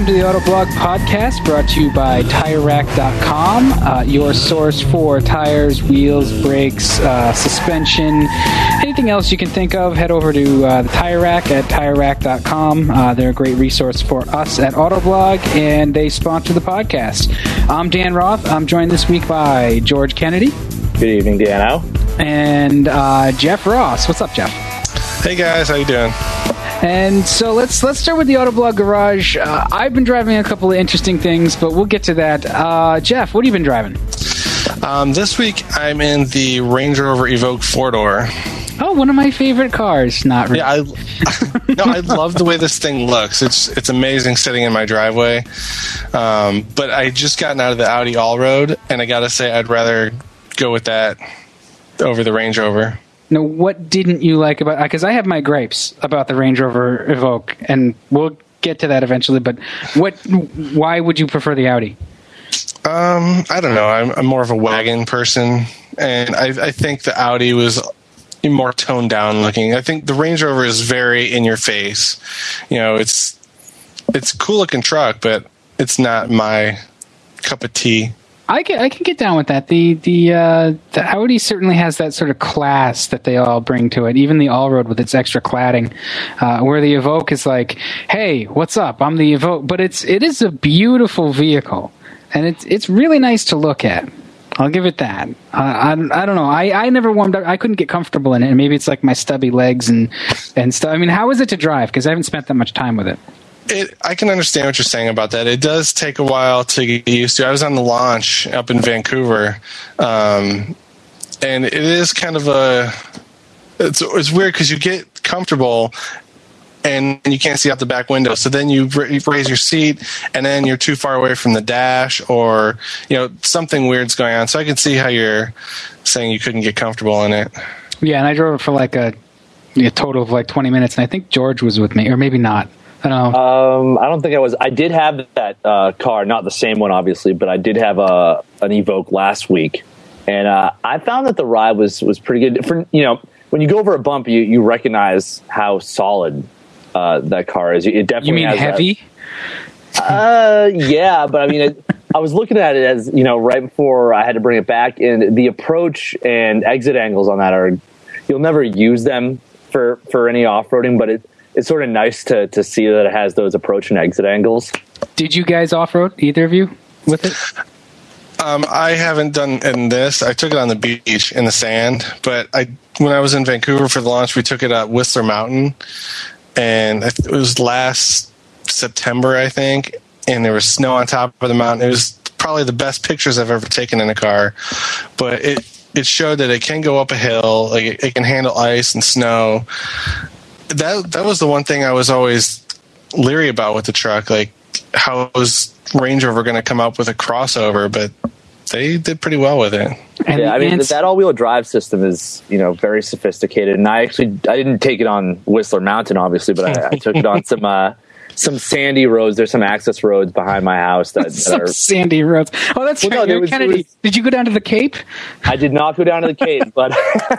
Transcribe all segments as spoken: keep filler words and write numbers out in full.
welcome to the Autoblog Podcast, brought to you by Tire Rack dot com, uh, your source for tires, wheels, brakes, uh, suspension, anything else you can think of. Head over to uh, the Tire Rack at Tire Rack dot com. Uh, they're a great resource for us at Autoblog, and they sponsor the podcast. I'm Dan Roth. I'm joined this week by George Kennedy. Good evening, Dano. And uh, Jeff Ross. What's up, Jeff? Hey guys, how you doing? And so let's let's start with the Autoblog Garage. Uh, I've been driving a couple of interesting things, but we'll get to that. Uh, Jeff, what have you been driving? Um, this week I'm in the Range Rover Evoque four-door. Oh, one of my favorite cars. Not really. Yeah, I, no, I love the way this thing looks. It's it's amazing sitting in my driveway. Um, but I just gotten out of the Audi Allroad, and I gotta say I'd rather go with that over the Range Rover. Now, what didn't you like about... Because I have my gripes about the Range Rover Evoque, and we'll get to that eventually, but what? Why would you prefer the Audi? Um, I don't know. I'm, I'm more of a wagon person, and I, I think the Audi was more toned down looking. I think the Range Rover is very in your face. You know, it's it's a cool looking truck, but it's not my cup of tea. I can I can get down with that. The the uh, the Audi certainly has that sort of class that they all bring to it. Even the Allroad with its extra cladding, uh, where the Evoque is like, "Hey, what's up? I'm the Evoque." But it's it is a beautiful vehicle, and it's it's really nice to look at. I'll give it that. Uh, I I don't know. I, I never warmed up. I couldn't get comfortable in it. Maybe it's like my stubby legs and and stuff. I mean, how is it to drive? Because I haven't spent that much time with it. It, I can understand what you're saying about that. It does take a while to get used to. I was on the launch up in Vancouver, um, and it is kind of a. It's it's weird because you get comfortable, and you can't see out the back window. So then you raise your seat, and then you're too far away from the dash, or you know something weird's going on. So I can see how you're saying you couldn't get comfortable in it. Yeah, and I drove it for like a, a total of like twenty minutes, and I think George was with me, or maybe not. I don't know. Um, I don't think I was. I did have that uh, car, not the same one, obviously, but I did have a an Evoque last week, and uh, I found that the ride was was pretty good. For you know, when you go over a bump, you you recognize how solid uh, that car is. It definitely. You mean has heavy? That, uh, yeah, but I mean, it, I was looking at it as you know, right before I had to bring it back, and the approach and exit angles on that are, you'll never use them for for any off roading, but it. It's sort of nice to, to see that it has those approach and exit angles. Did you guys off-road, either of you, with it? Um, I haven't done in this. I took it on the beach in the sand, but I when I was in Vancouver for the launch, we took it up Whistler Mountain, and it was last September, I think, and there was snow on top of the mountain. It was probably the best pictures I've ever taken in a car, but it it showed that it can go up a hill, like it, it can handle ice and snow. That that was the one thing I was always leery about with the truck. Like, how was Range Rover going to come up with a crossover? But they did pretty well with it. And yeah, I mean that all-wheel drive system is you know very sophisticated. And I actually I didn't take it on Whistler Mountain, obviously, but I, I took it on some uh, some sandy roads. There's some access roads behind my house that, that some are sandy roads. Oh, that's well, right. No, was, Kennedy. Was, did you go down to the Cape? I did not go down to the Cape, but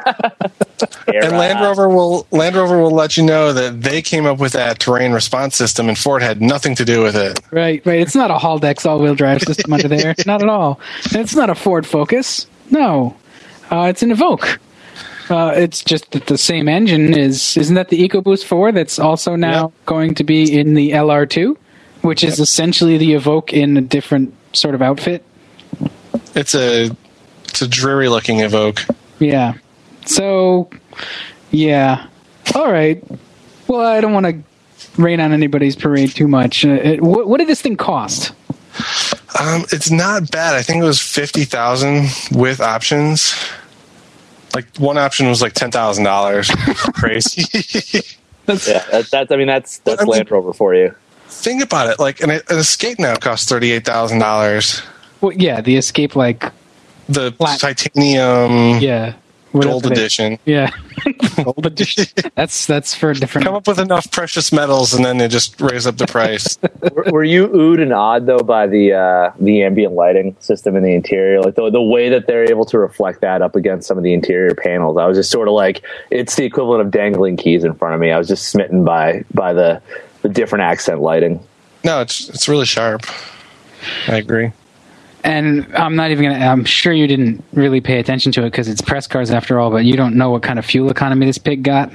and Land Rover will Land Rover will let you know that they came up with that terrain response system, and Ford had nothing to do with it. Right, right. It's not a Haldex all-wheel drive system under there. Not at all. It's not a Ford Focus. No, uh, it's an Evoque. Uh, it's just that the same engine is, isn't that the EcoBoost four that's also now yep. going to be in the L R two, which is yep. essentially the Evoque in a different sort of outfit? It's a, it's a dreary looking Evoque. Yeah. So, yeah. All right. Well, I don't want to rain on anybody's parade too much. Uh, it, what, what did this thing cost? Um, it's not bad. I think it was fifty thousand with options. Like one option was like ten thousand dollars. Crazy. that's, yeah, that, that's. I mean, that's that's I mean, Land Rover for you. Think about it. Like an, an Escape now costs thirty eight thousand dollars. Well, yeah, the Escape like the flat. Titanium. Yeah. Gold edition. Yeah. Gold edition. That's that's for a different. Come up with enough precious metals, and then they just raise up the price. were, were you oohed and awed though by the uh, the ambient lighting system in the interior? Like the the way that they're able to reflect that up against some of the interior panels. I was just sort of like, it's the equivalent of dangling keys in front of me. I was just smitten by by the the different accent lighting. No, it's it's really sharp. I agree. And I'm not even going to, I'm sure you didn't really pay attention to it because it's press cars after all, but you don't know what kind of fuel economy this pig got?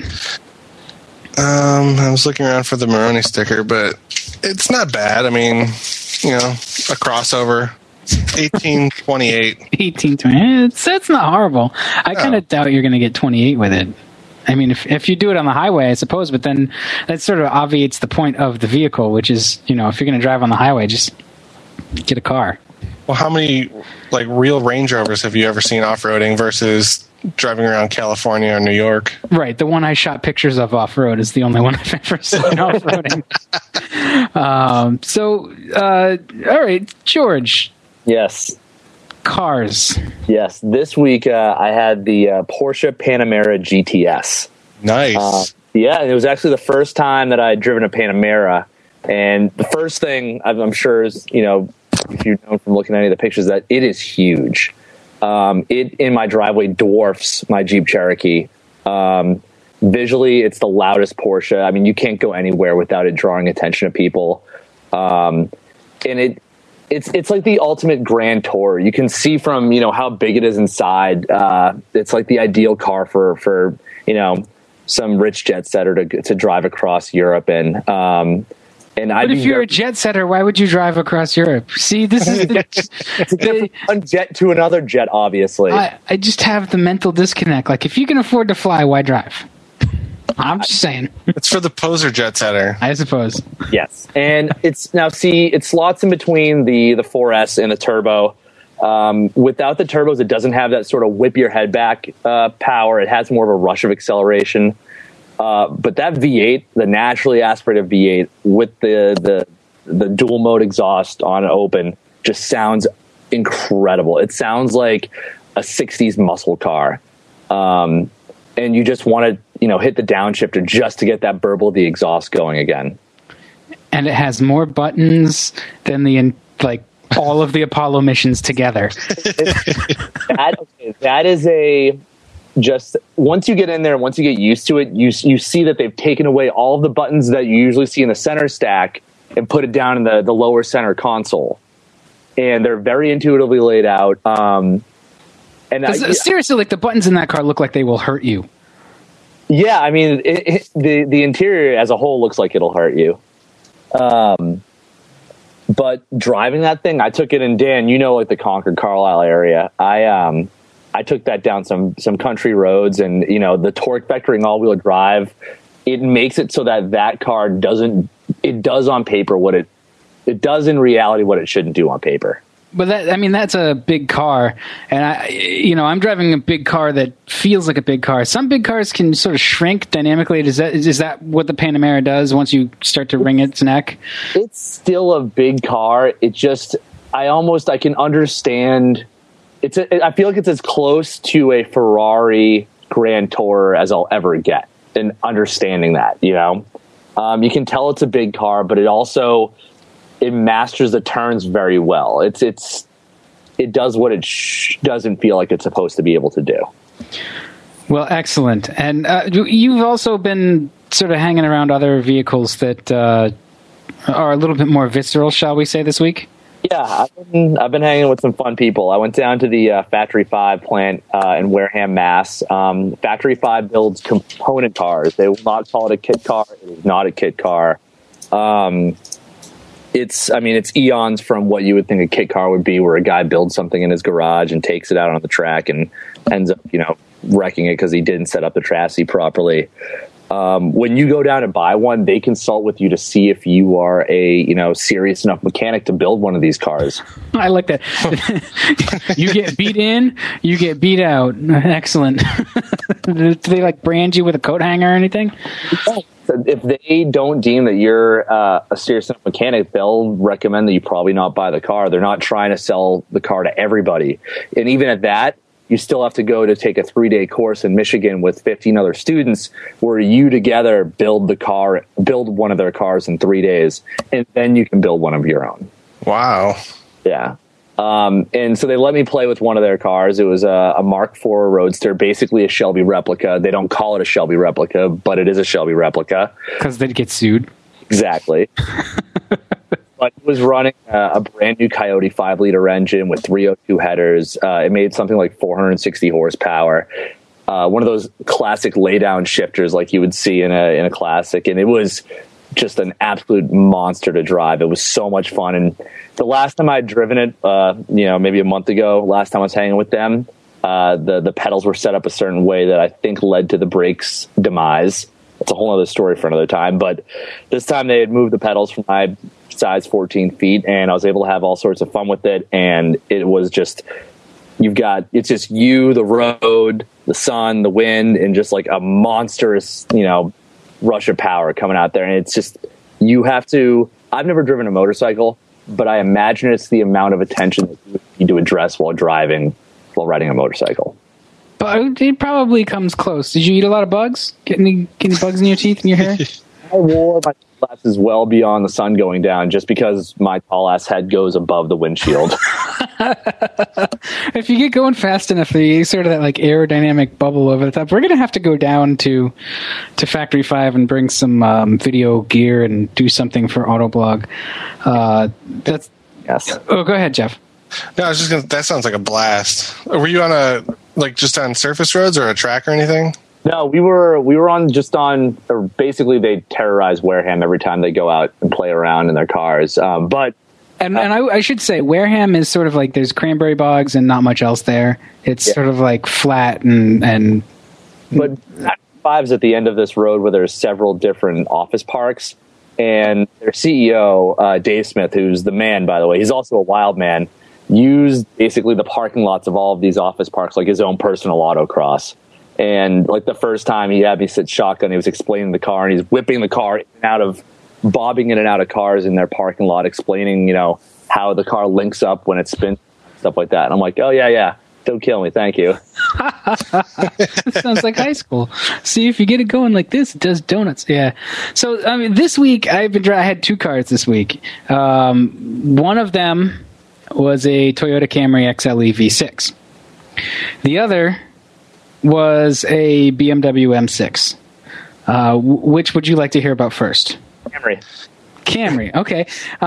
Um, I was looking around for the Maroni sticker, but it's not bad. I mean, you know, a crossover, eighteen twenty-eight. eighteen twenty. It's, it's not horrible. I No. kind of doubt you're going to get twenty-eight with it. I mean, if if you do it on the highway, I suppose, but then that sort of obviates the point of the vehicle, which is, you know, if you're going to drive on the highway, just get a car. Well, how many like real Range Rovers have you ever seen off-roading versus driving around California or New York? Right. The one I shot pictures of off-road is the only one I've ever seen off-roading. Um, so, uh, all right, George. Yes. Cars. Yes. This week uh, I had the uh, Porsche Panamera G T S. Nice. Uh, yeah, and it was actually the first time that I had driven a Panamera. And the first thing I'm I'm sure is, you know, if you know from looking at any of the pictures, that it is huge. Um, it in my driveway dwarfs my Jeep Cherokee. Um, visually, it's the loudest Porsche. I mean, you can't go anywhere without it drawing attention to people. Um, and it it's it's like the ultimate grand tour. You can see from, you know, how big it is inside. Uh, it's like the ideal car for for you know, some rich jet setter to to drive across Europe in. Um, And But if you're a jet setter, why would you drive across Europe? See, this is the, to get from one jet to another jet, obviously. I, I just have the mental disconnect. Like, if you can afford to fly, why drive? I'm just saying. It's for the poser jet setter. I suppose. Yes, and it's now see it slots in between the the four S and the turbo. Um, without the turbos, it doesn't have that sort of whip your head back uh, power. It has more of a rush of acceleration. Uh, but that V eight, the naturally aspirated V eight with the, the the dual mode exhaust on open, just sounds incredible. It sounds like a sixties muscle car, um, and you just want to you know hit the downshifter just to get that burble of the exhaust going again. And it has more buttons than the like all of the Apollo missions together. that, okay, that is a. Just once you get in there, once you get used to it, you you see that they've taken away all of the buttons that you usually see in the center stack and put it down in the, the lower center console. And they're very intuitively laid out. Um, and I, seriously, like the buttons in that car look like they will hurt you. Yeah, I mean, it, it, the the interior as a whole looks like it'll hurt you. Um, but driving that thing, I took it in, Dan, you know, like the Concord Carlisle area. I um. I took that down some some country roads, and you know the torque vectoring all-wheel drive, it makes it so that that car doesn't it does on paper what it it does in reality what it shouldn't do on paper. But that I mean that's a big car, and I you know I'm driving a big car that feels like a big car. Some big cars can sort of shrink dynamically. Is that is that what the Panamera does once you start to wring its neck? It's still a big car. It just I almost I can understand. It's a, I feel like it's as close to a Ferrari Grand Tourer as I'll ever get in understanding that, you know, um, you can tell it's a big car, but it also, it masters the turns very well. It's, it's, it does what it sh- doesn't feel like it's supposed to be able to do. Well, excellent. And uh, you've also been sort of hanging around other vehicles that uh, are a little bit more visceral, shall we say, this week? Yeah, I've been, I've been hanging with some fun people. I went down to the uh, Factory five plant uh, in Wareham, Mass. Um, Factory five builds component cars. They will not call it a kit car. It is not a kit car. Um, it's, I mean, it's eons from what you would think a kit car would be, where a guy builds something in his garage and takes it out on the track and ends up, you know, wrecking it because he didn't set up the chassis properly. Um, when you go down and buy one, they consult with you to see if you are a, you know, serious enough mechanic to build one of these cars. I like that. You get beat in, you get beat out. Excellent. Do they like brand you with a coat hanger or anything? If they don't deem that you're uh, a serious enough mechanic, they'll recommend that you probably not buy the car. They're not trying to sell the car to everybody. And even at that, you still have to go to take a three-day course in Michigan with fifteen other students where you together build the car, build one of their cars in three days, and then you can build one of your own. Wow. Yeah. Um, and so they let me play with one of their cars. It was a, a Mark four Roadster, basically a Shelby replica. They don't call it a Shelby replica, but it is a Shelby replica. Because they'd get sued. Exactly. but it was running uh, a brand new Coyote five liter engine with three oh two headers. Uh, it made something like four hundred sixty horsepower. Uh, one of those classic laydown shifters like you would see in a in a classic, and it was just an absolute monster to drive. It was so much fun. And the last time I'd driven it, uh, you know, maybe a month ago, last time I was hanging with them, uh, the the pedals were set up a certain way that I think led to the brakes' demise. It's a whole other story for another time. But this time they had moved the pedals from my size fourteen feet, and I was able to have all sorts of fun with it. And it was just, you've got, it's just you, the road, the sun, the wind, and just like a monstrous, you know, rush of power coming out there. And it's just, you have to, I've never driven a motorcycle, but I imagine it's the amount of attention that you need to address while driving, while riding a motorcycle. But it probably comes close. Did you eat a lot of bugs? Get any, get any bugs in your teeth and your hair? I wore my glasses well beyond the sun going down just because my tall ass head goes above the windshield. If you get going fast enough, you sort of that like aerodynamic bubble over the top. We're going to have to go down to to Factory Five and bring some um, video gear and do something for Autoblog. Uh, that's yes. Oh, go ahead, Jeff. No, I was just gonna. That sounds like a blast. Were you on a like just on surface roads or a track or anything? No, we were we were on just on. Or basically, they terrorize Wareham every time they go out and play around in their cars. Um, but and, uh, and I, I should say, Wareham is sort of like there's cranberry bogs and not much else there. It's yeah. sort of like flat and and. But Five's at the end of this road where there's several different office parks, and their C E O uh, Dave Smith, who's the man, by the way, he's also a wild man. Used basically the parking lots of all of these office parks like his own personal autocross. And like the first time he had me sit shotgun, he was explaining the car, and he's whipping the car in and out of, bobbing in and out of cars in their parking lot, explaining, you know, how the car links up when it spins, stuff like that. And I'm like, oh yeah, yeah, don't kill me, thank you. Sounds like high school. See, if you get it going like this, it does donuts. Yeah. So I mean, this week I've been. I had two cars this week. Um, one of them was a Toyota Camry X L E V six. The other was a B M W M six. Uh, w- which would you like to hear about first? Camry. Camry, okay.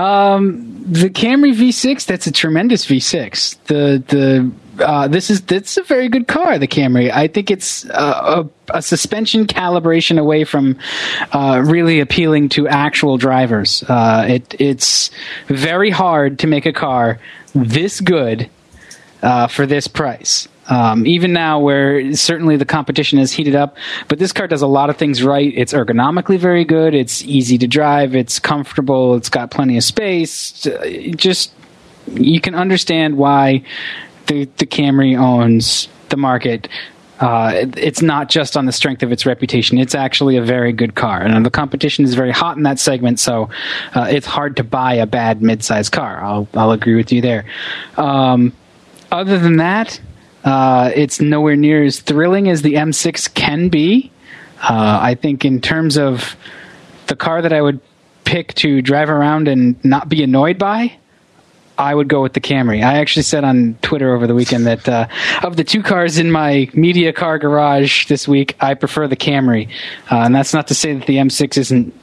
Um, the Camry V six, that's a tremendous V six. The the uh, this is that's a very good car, the Camry. I think it's uh, a, a suspension calibration away from uh, really appealing to actual drivers. Uh, it it's very hard to make a car this good uh, for this price. Um, even now, where certainly the competition has heated up, but this car does a lot of things right. It's ergonomically very good. It's easy to drive. It's comfortable. It's got plenty of space. It just you can understand why the the Camry owns the market. Uh, it, it's not just on the strength of its reputation. It's actually a very good car, and the competition is very hot in that segment. So uh, it's hard to buy a bad midsize car. I'll I'll agree with you there. Um, other than that. Uh, it's nowhere near as thrilling as the M six can be. Uh, I think in terms of the car that I would pick to drive around and not be annoyed by, I would go with the Camry. I actually said on Twitter over the weekend that uh, of the two cars in my media car garage this week, I prefer the Camry. Uh, and that's not to say that the M six isn't,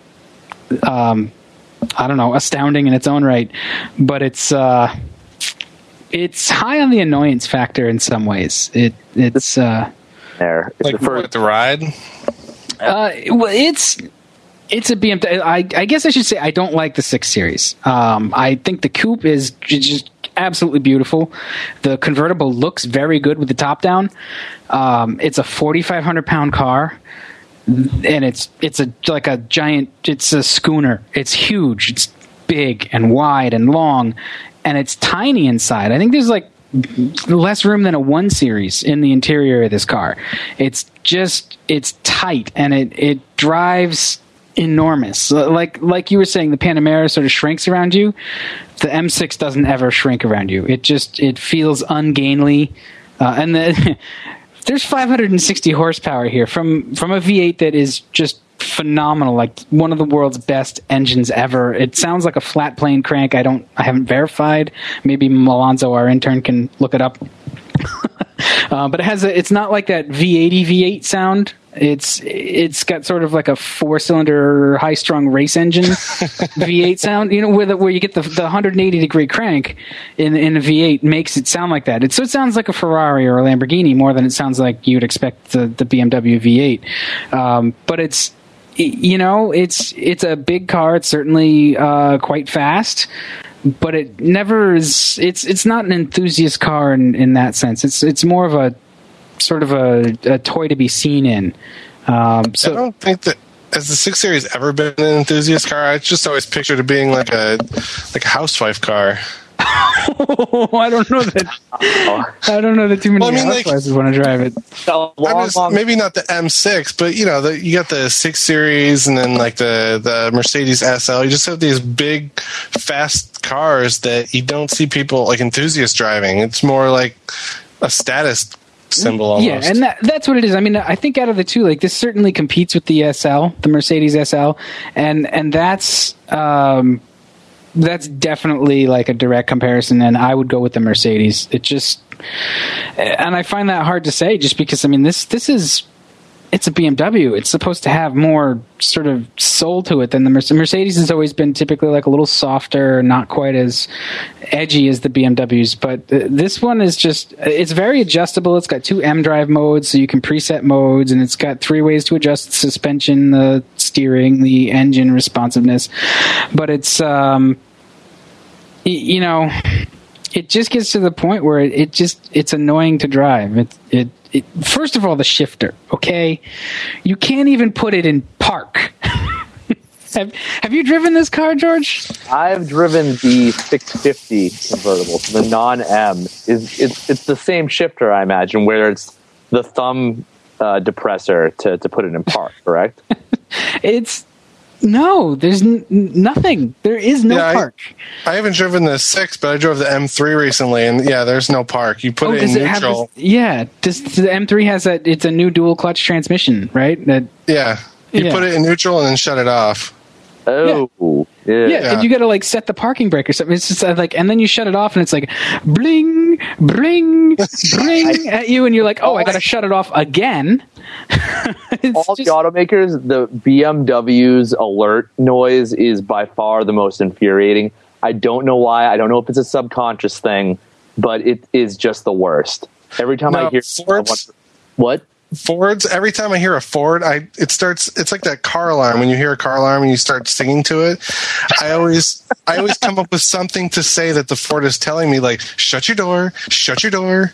um, I don't know, astounding in its own right, but it's... Uh, It's high on the annoyance factor in some ways. It it's uh, there. It's like the first what, the ride. Uh, well, it's it's a B M W. I, I guess I should say I don't like the six Series. Um, I think the coupe is just absolutely beautiful. The convertible looks very good with the top down. Um, it's a forty-five hundred pound car, and it's it's a like a giant. It's a schooner. It's huge. It's big and wide and long. And it's tiny inside. I think there's like less room than a one series in the interior of this car. It's just it's tight and it it drives enormous. Like like you were saying, the Panamera sort of shrinks around you. The M six doesn't ever shrink around you. It just it feels ungainly, uh, and the, there's five hundred sixty horsepower here from from a V eight that is just phenomenal, like one of the world's best engines ever. It sounds like a flat plane crank. I don't, I haven't verified. Maybe Malonzo, our intern, can look it up. uh, but it has a, it's not like that V eighty V eight sound. It's it's got sort of like a four cylinder high strung race engine V eight sound. You know, where the, where you get the the one hundred eighty degree crank in in a V eight makes it sound like that. It so it sounds like a Ferrari or a Lamborghini more than it sounds like you would expect the the B M W V eight. Um, but it's you know it's it's a big car. It's certainly uh, quite fast. But it never is. It's it's not an enthusiast car in, in that sense. It's it's more of a sort of a, a toy to be seen in. Um, so I don't think that has the six Series ever been an enthusiast car. I just always pictured it being like a like a housewife car. I don't know that. I don't know that too many well, I mean, housewives like, want to drive it. I was, maybe not the M six, but you know, the, you got the six Series and then like the the Mercedes S L. You just have these big, fast cars that you don't see people like enthusiasts driving. It's more like a status symbol almost. Yeah, and that, that's what it is. I mean, I think out of the two, like this certainly competes with the S L, the Mercedes S L, and and that's. Um, That's definitely like a direct comparison, and I would go with the Mercedes. It just, and I find that hard to say, just because I mean this this is, it's a B M W. It's supposed to have more sort of soul to it than the Mercedes. Mercedes has always been typically like a little softer, not quite as edgy as the B M Ws. But this one is just, it's very adjustable. It's got two M drive modes, so you can preset modes, and it's got three ways to adjust the suspension, the steering, the engine responsiveness. But it's, um, you know, it just gets to the point where it, it just, it's annoying to drive. It, it, it, first of all, the shifter, okay? You can't even put it in park. have, have you driven this car, George? I've driven the six fifty convertible, the non-M. Is it's, it's the same shifter, I imagine, where it's the thumb uh, depressor to, to put it in park, correct? It's, no, there's n- nothing. There is no yeah, park. I, I haven't driven the six, but I drove the M three recently, and yeah, there's no park. You put oh, it in it neutral. This, yeah, does, the M three has that? It's a new dual clutch transmission, right? That yeah, you yeah. put it in neutral and then shut it off. Oh, yeah, yeah, yeah. And you got to like set the parking brake or something. It's just uh, like, and then you shut it off, and it's like bling, bling, bling at you, and you're like, oh, I got to shut it off again. All just... the automakers, the B M W's alert noise is by far the most infuriating. I don't know why. I don't know if it's a subconscious thing, but it is just the worst. Every time no, I hear Ford's, what Fords, every time I hear a Ford, I it starts. It's like that car alarm when you hear a car alarm and you start singing to it. I always, I always come up with something to say that the Ford is telling me, like, "Shut your door, shut your door."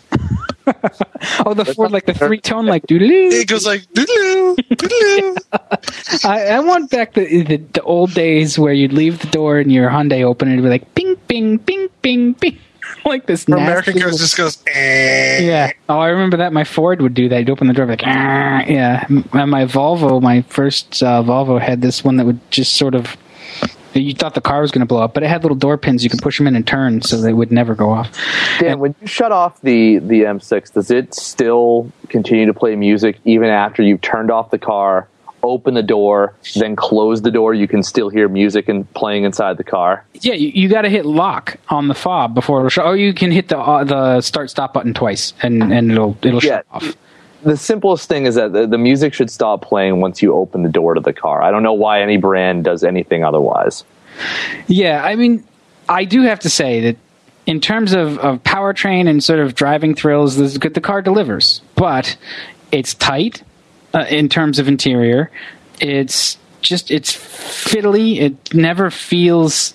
Oh, the Ford, like the three tone, like doodaloo. It goes like doodaloo, doodaloo. I, I want back the, the the old days where you'd leave the door and your Hyundai open and it'd be like bing, bing, bing, bing, bing. Like this. American goes just goes. Eh. Yeah. Oh, I remember that. My Ford would do that. You'd open the door, like, ah. Yeah. And my Volvo, my first uh, Volvo, had this one that would just sort of. You thought the car was going to blow up, but it had little door pins. You could push them in and turn, so they would never go off. Dan, and, when you shut off the the M six, does it still continue to play music even after you've turned off the car? Open the door, then close the door, you can still hear music and playing inside the car. Yeah, you, you got to hit lock on the fob before it'll shut. Or you can hit the uh, the start stop button twice, and, and it'll it'll yeah. shut off. The simplest thing is that the, the music should stop playing once you open the door to the car. I don't know why any brand does anything otherwise. Yeah, I mean, I do have to say that in terms of, of powertrain and sort of driving thrills, this, the car delivers, but it's tight. Uh, in terms of interior, it's just it's fiddly. It never feels.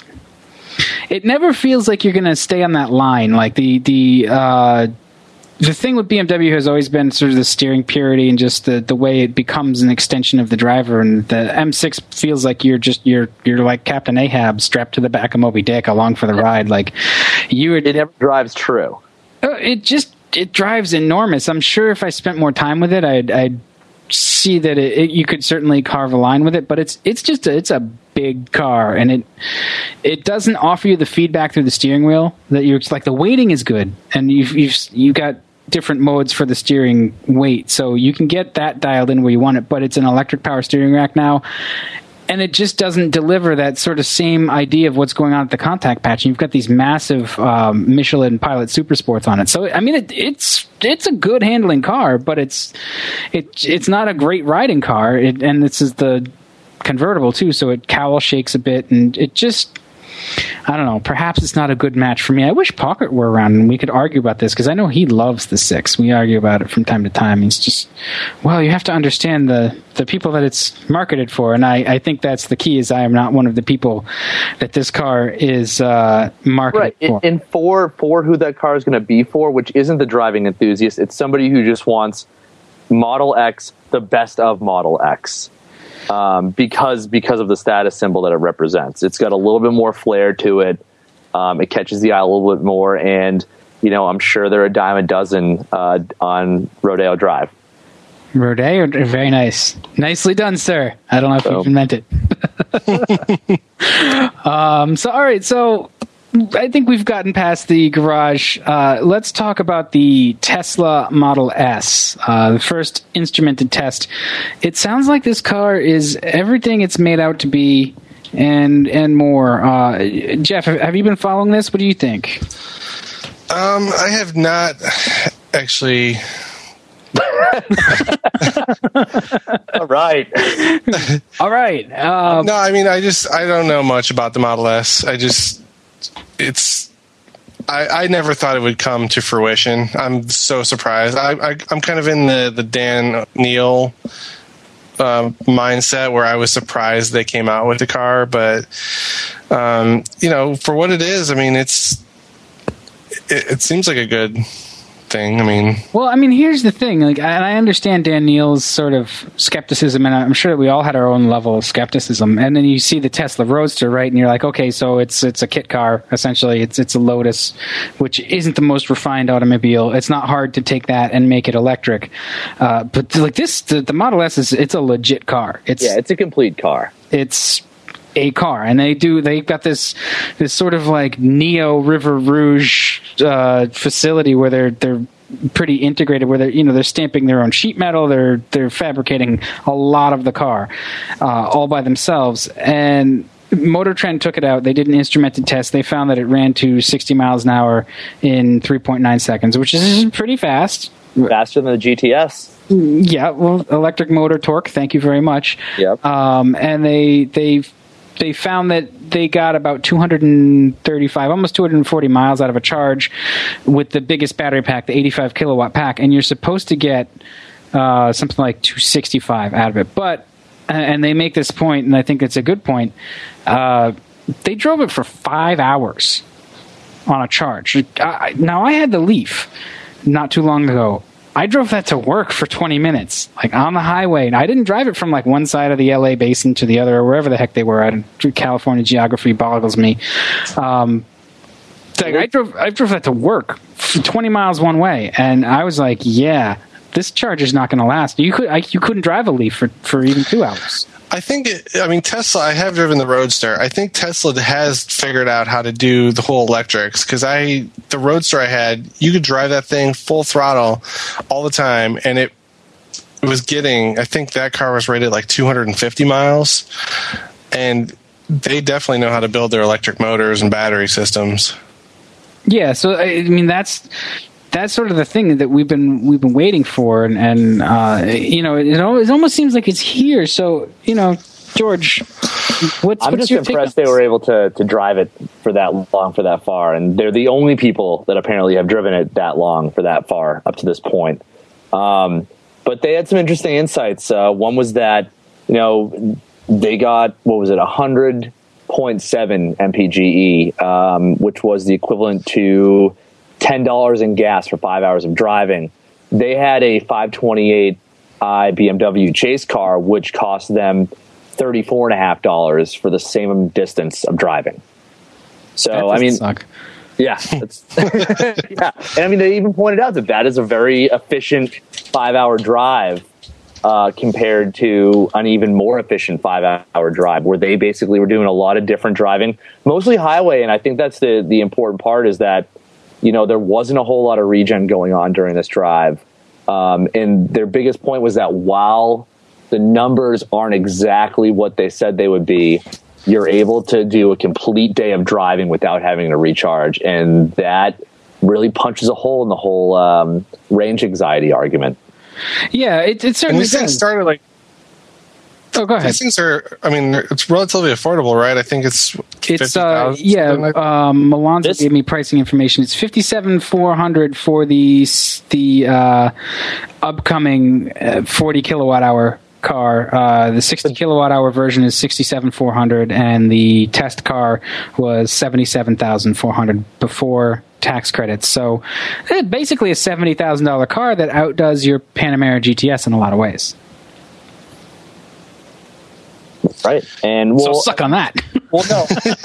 It never feels like you're going to stay on that line. Like the the uh, the thing with B M W has always been sort of the steering purity and just the, the way it becomes an extension of the driver. And the M six feels like you're just you're you're like Captain Ahab strapped to the back of Moby Dick along for the ride. Like you, would, it never drives true. Uh, it just it drives enormous. I'm sure if I spent more time with it, I'd. I'd see that it, it, you could certainly carve a line with it, but it's it's just a, it's a big car, and it it doesn't offer you the feedback through the steering wheel that you're like the weighting is good, and you've you've you got different modes for the steering weight, so you can get that dialed in where you want it. But it's an electric power steering rack now, and it just doesn't deliver that sort of same idea of what's going on at the contact patch. And you've got these massive um, Michelin Pilot Super Sports on it. So I mean, it, it's it's a good handling car, but it's it it's not a great riding car. It, and this is the convertible too, so it cowl shakes a bit, and it just. I don't know. Perhaps it's not a good match for me. I wish Pocket were around and we could argue about this, because I know he loves the six. We argue about it from time to time. He's just, well, you have to understand the, the people that it's marketed for. And I, I think that's the key, is I am not one of the people that this car is uh, marketed right. for. And for, for who that car is going to be for, which isn't the driving enthusiast, it's somebody who just wants Model X, the best of Model X. Um, because because of the status symbol that it represents. It's got a little bit more flair to it. Um, it catches the eye a little bit more, and you know, I'm sure there are a dime a dozen uh, on Rodeo Drive. Rodeo, very nice, nicely done, sir. I don't know if so. you even meant it. um, so, all right, so. I think we've gotten past the garage. Uh, let's talk about the Tesla Model S, uh, the first instrumented test. It sounds like this car is everything it's made out to be, and and more. Uh, Jeff, have you been following this? What do you think? Um, I have not actually. All right. All right. Um, no, I mean, I just I don't know much about the Model S. I just. It's I, I never thought it would come to fruition. I'm so surprised. I, I, I'm kind of in the, the Dan Neal uh, mindset where I was surprised they came out with the car. But, um, you know, for what it is, I mean, it's it, it seems like a good thing. I mean, well, I mean, here's the thing. Like, and I understand Dan Neal's sort of skepticism, and I'm sure that we all had our own level of skepticism. And then you see the Tesla Roadster, right? And you're like, okay, so it's it's a kit car essentially. It's it's a Lotus, which isn't the most refined automobile. It's not hard to take that and make it electric. Uh, but like this, the, the Model S is it's a legit car. It's yeah, it's a complete car. It's a car, and they do they've got this this sort of like Neo River Rouge uh, facility where they're they're pretty integrated, where they're you know they're stamping their own sheet metal, they're they're fabricating a lot of the car uh, all by themselves. And Motor Trend took it out. They did an instrumented test. They found that it ran to sixty miles an hour in three point nine seconds, which is pretty fast. Faster than the G T S. Yeah, well, electric motor torque. Thank you very much. Yep. Um, and they they. They found that they got about two hundred thirty-five, almost two hundred forty miles out of a charge with the biggest battery pack, the eighty-five kilowatt pack, and you're supposed to get uh, something like two sixty-five out of it. But, and they make this point, and I think it's a good point, uh, they drove it for five hours on a charge. I, now, I had the Leaf not too long ago. I drove that to work for twenty minutes, like on the highway. And I didn't drive it from like one side of the L A basin to the other, or wherever the heck they were. I, California geography boggles me. Um, like I drove, I drove that to work for twenty miles one way, and I was like, "Yeah, this charge is not going to last." You could, I, you couldn't drive a Leaf for, for even two hours. I think, it, I mean, Tesla, I have driven the Roadster. I think Tesla has figured out how to do the whole electrics, because I, the Roadster I had, you could drive that thing full throttle all the time, and it, it was getting, I think that car was rated like two hundred fifty miles, and they definitely know how to build their electric motors and battery systems. Yeah, so, I mean, that's... That's sort of the thing that we've been we've been waiting for, and, and uh, you know, it, it almost seems like it's here. So, you know, George, what's I'm what's just your impressed take they were able to to drive it for that long, for that far, and they're the only people that apparently have driven it that long for that far up to this point. Um, but they had some interesting insights. Uh, one was that you know they got what was it, a hundred point seven M P G E, um, which was the equivalent to ten dollars in gas for five hours of driving. They had a five twenty-eight i B M W chase car, which cost them thirty-four and a half dollars for the same distance of driving. So, I mean, suck. yeah, that's, yeah. And I mean, they even pointed out that that is a very efficient five hour drive uh, compared to an even more efficient five hour drive, where they basically were doing a lot of different driving, mostly highway. And I think that's the, the important part, is that you know, there wasn't a whole lot of regen going on during this drive. Um, and their biggest point was that while the numbers aren't exactly what they said they would be, you're able to do a complete day of driving without having to recharge. And that really punches a hole in the whole um, range anxiety argument. Yeah, it, it certainly and these does. things started like Oh, go ahead. These things are, I mean, it's relatively affordable, right? I think it's It's, uh, yeah, like um, Alonzo This- gave me pricing information. It's fifty-seven thousand four hundred for the, s- the uh, upcoming uh, forty kilowatt hour car. Uh, the sixty kilowatt hour version is sixty-seven thousand four hundred, and the test car was seventy-seven thousand four hundred before tax credits. So it's basically a seventy thousand dollars car that outdoes your Panamera G T S in a lot of ways. Right. And well, So suck on that. well, no,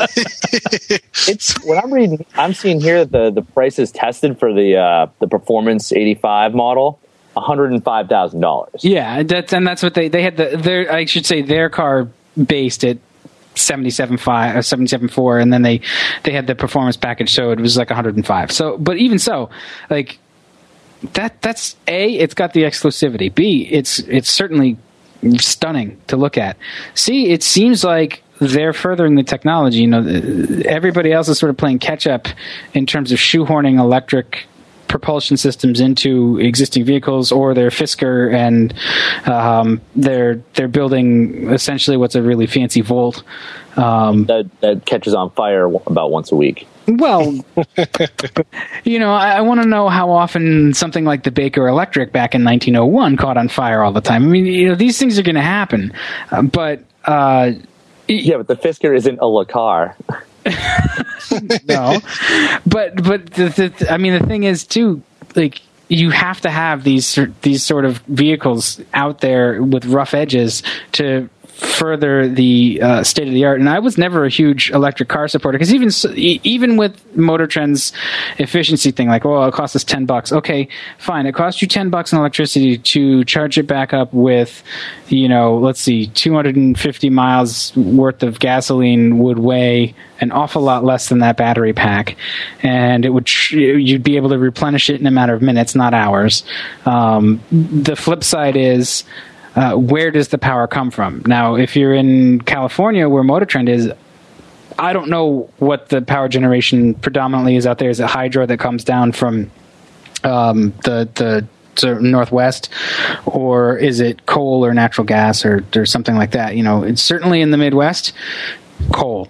it's what I'm reading. I'm seeing here that the, the price is tested for the uh, the Performance eighty-five model, one hundred five thousand dollars. Yeah, that's and that's what they they had the their I should say their car based at seventy-seven five or seventy-seven four, and then they they had the performance package, so it was like one hundred five. So, but even so, like that that's A, it's got the exclusivity. B, it's it's certainly stunning to look at. C, it seems like they're furthering the technology. You know, everybody else is sort of playing catch up in terms of shoehorning electric propulsion systems into existing vehicles, or they're Fisker and um, they're they're building essentially what's a really fancy Volt. Um, That that catches on fire about once a week. well, you know, I, I want to know how often something like the Baker Electric back in nineteen oh one caught on fire all the time. I mean, you know, these things are going to happen, uh, but uh, Yeah, but the Fisker isn't a Lakar. no, but but the, the, I mean, the thing is too, like, you have to have these these sort of vehicles out there with rough edges to further the uh, state of the art. And I was never a huge electric car supporter, because even so, e- even with Motor Trend's efficiency thing, like, oh, it costs us ten bucks. Okay, fine. It costs you ten bucks in electricity to charge it back up with, you know, let's see, two hundred fifty miles worth of gasoline would weigh an awful lot less than that battery pack, and it would tr- you'd be able to replenish it in a matter of minutes, not hours. Um, the flip side is, Uh, where does the power come from? Now, if you're in California, where Motor Trend is, I don't know what the power generation predominantly is out there. Is it hydro that comes down from um, the the sort of northwest, or is it coal or natural gas or, or something like that? You know, it's certainly in the Midwest, coal.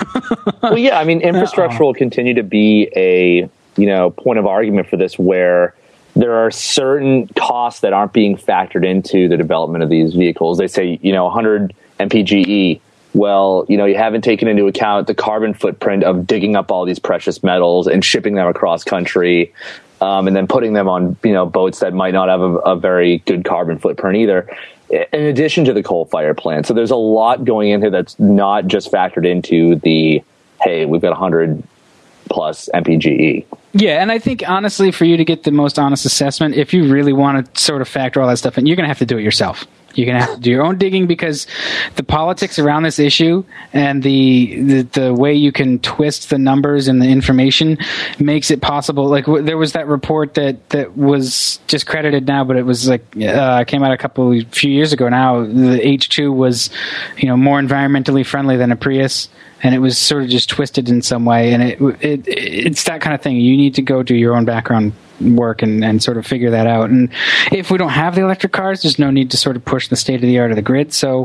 Well, yeah, I mean, infrastructure will continue to be a, you know, point of argument for this, where there are certain costs that aren't being factored into the development of these vehicles. They say, you know, one hundred M P G E. Well, you know, you haven't taken into account the carbon footprint of digging up all these precious metals and shipping them across country, um, and then putting them on, you know, boats that might not have a, a very good carbon footprint either, in addition to the coal-fired plant. So there's a lot going in here that's not just factored into the, hey, we've got one hundred plus M P G E. Yeah, and I think, honestly, for you to get the most honest assessment, if you really want to sort of factor all that stuff in, you're going to have to do it yourself. You're going to have to do your own digging, because the politics around this issue and the, the the way you can twist the numbers and the information makes it possible. Like, w- there was that report that, that was discredited now, but it was like uh, came out a couple few years ago now. The H two was, you know, more environmentally friendly than a Prius, and it was sort of just twisted in some way. And it, it it's that kind of thing. You need to go do your own background work and, and sort of figure that out. And if we don't have the electric cars, there's no need to sort of push the state of the art of the grid. So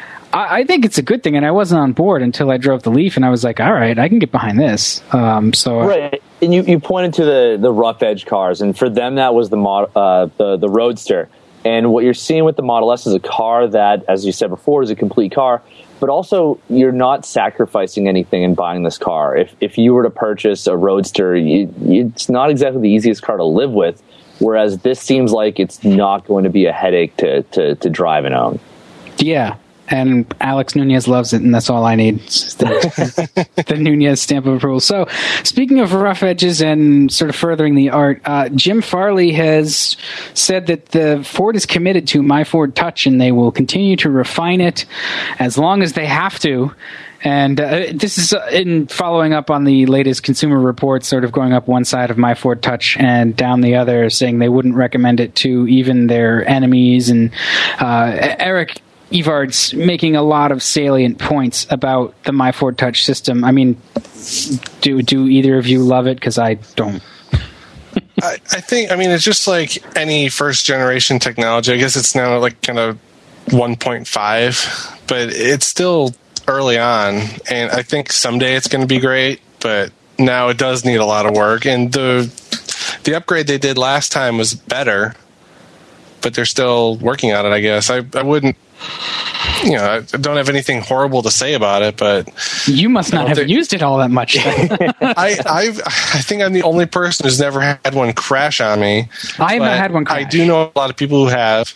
I, I think it's a good thing. And I wasn't on board until I drove the Leaf, and I was like, all right, I can get behind this. Um, so Right. And you, you pointed to the, the rough edge cars, and for them that was the mod, uh, the the Roadster. And what you're seeing with the Model S is a car that, as you said before, is a complete car, but also you're not sacrificing anything in buying this car. If if you were to purchase a Roadster, you, it's not exactly the easiest car to live with, whereas this seems like it's not going to be a headache to, to, to drive and own. yeah. and Alex Nunez loves it, and that's all I need. It's the, the Nunez stamp of approval. So, speaking of rough edges and sort of furthering the art, uh, Jim Farley has said that the Ford is committed to My Ford Touch, and they will continue to refine it as long as they have to. And uh, this is uh, in following up on the latest Consumer Reports, sort of going up one side of My Ford Touch and down the other, saying they wouldn't recommend it to even their enemies. And uh, Eric Evard's making a lot of salient points about the My Ford Touch system. I mean, do do either of you love it? Because I don't. I, I think, I mean, it's just like any first generation technology. I guess it's now like kind of one point five, but it's still early on, and I think someday it's going to be great, but now it does need a lot of work. And the the upgrade they did last time was better, but they're still working on it, I guess. I, I wouldn't, you know, I don't have anything horrible to say about it, but you must not have think, used it all that much. I I've, I think I'm the only person who's never had one crash on me. I have not had one crash. I do know a lot of people who have.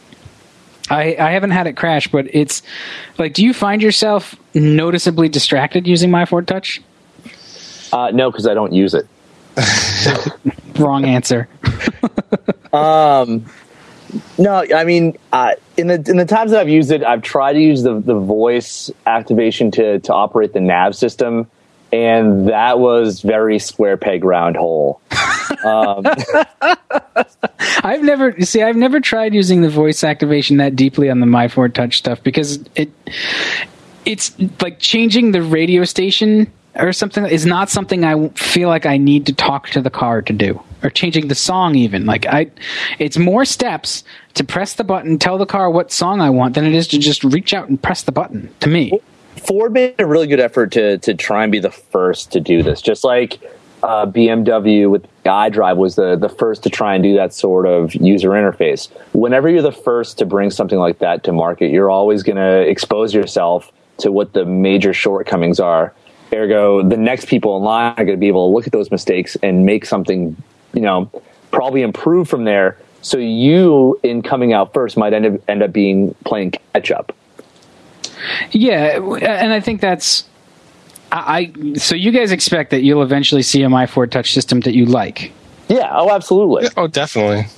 I, I haven't had it crash, but it's like, do you find yourself noticeably distracted using My Ford Touch? Uh, no, because I don't use it. Wrong answer. um, no, I mean, uh, in the in the times that I've used it, I've tried to use the, the voice activation to to operate the nav system, and that was very square peg round hole. Um, I've never see. I've never tried using the voice activation that deeply on the My Ford Touch stuff, because it it's like changing the radio station or something is not something I feel like I need to talk to the car to do, or changing the song even. Like I, it's more steps to press the button, tell the car what song I want, than it is to just reach out and press the button. To me, Ford made a really good effort to to try and be the first to do this, just like uh, B M W with the iDrive was the, the first to try and do that sort of user interface. Whenever you're the first to bring something like that to market, you're always going to expose yourself to what the major shortcomings are. Ergo, the next people in line are going to be able to look at those mistakes and make something, you know, probably improve from there. So you, in coming out first, might end up, end up being playing catch up. Yeah, and I think that's I. So you guys expect that you'll eventually see a My Ford Touch system that you like? Yeah. Oh, absolutely. Oh, definitely.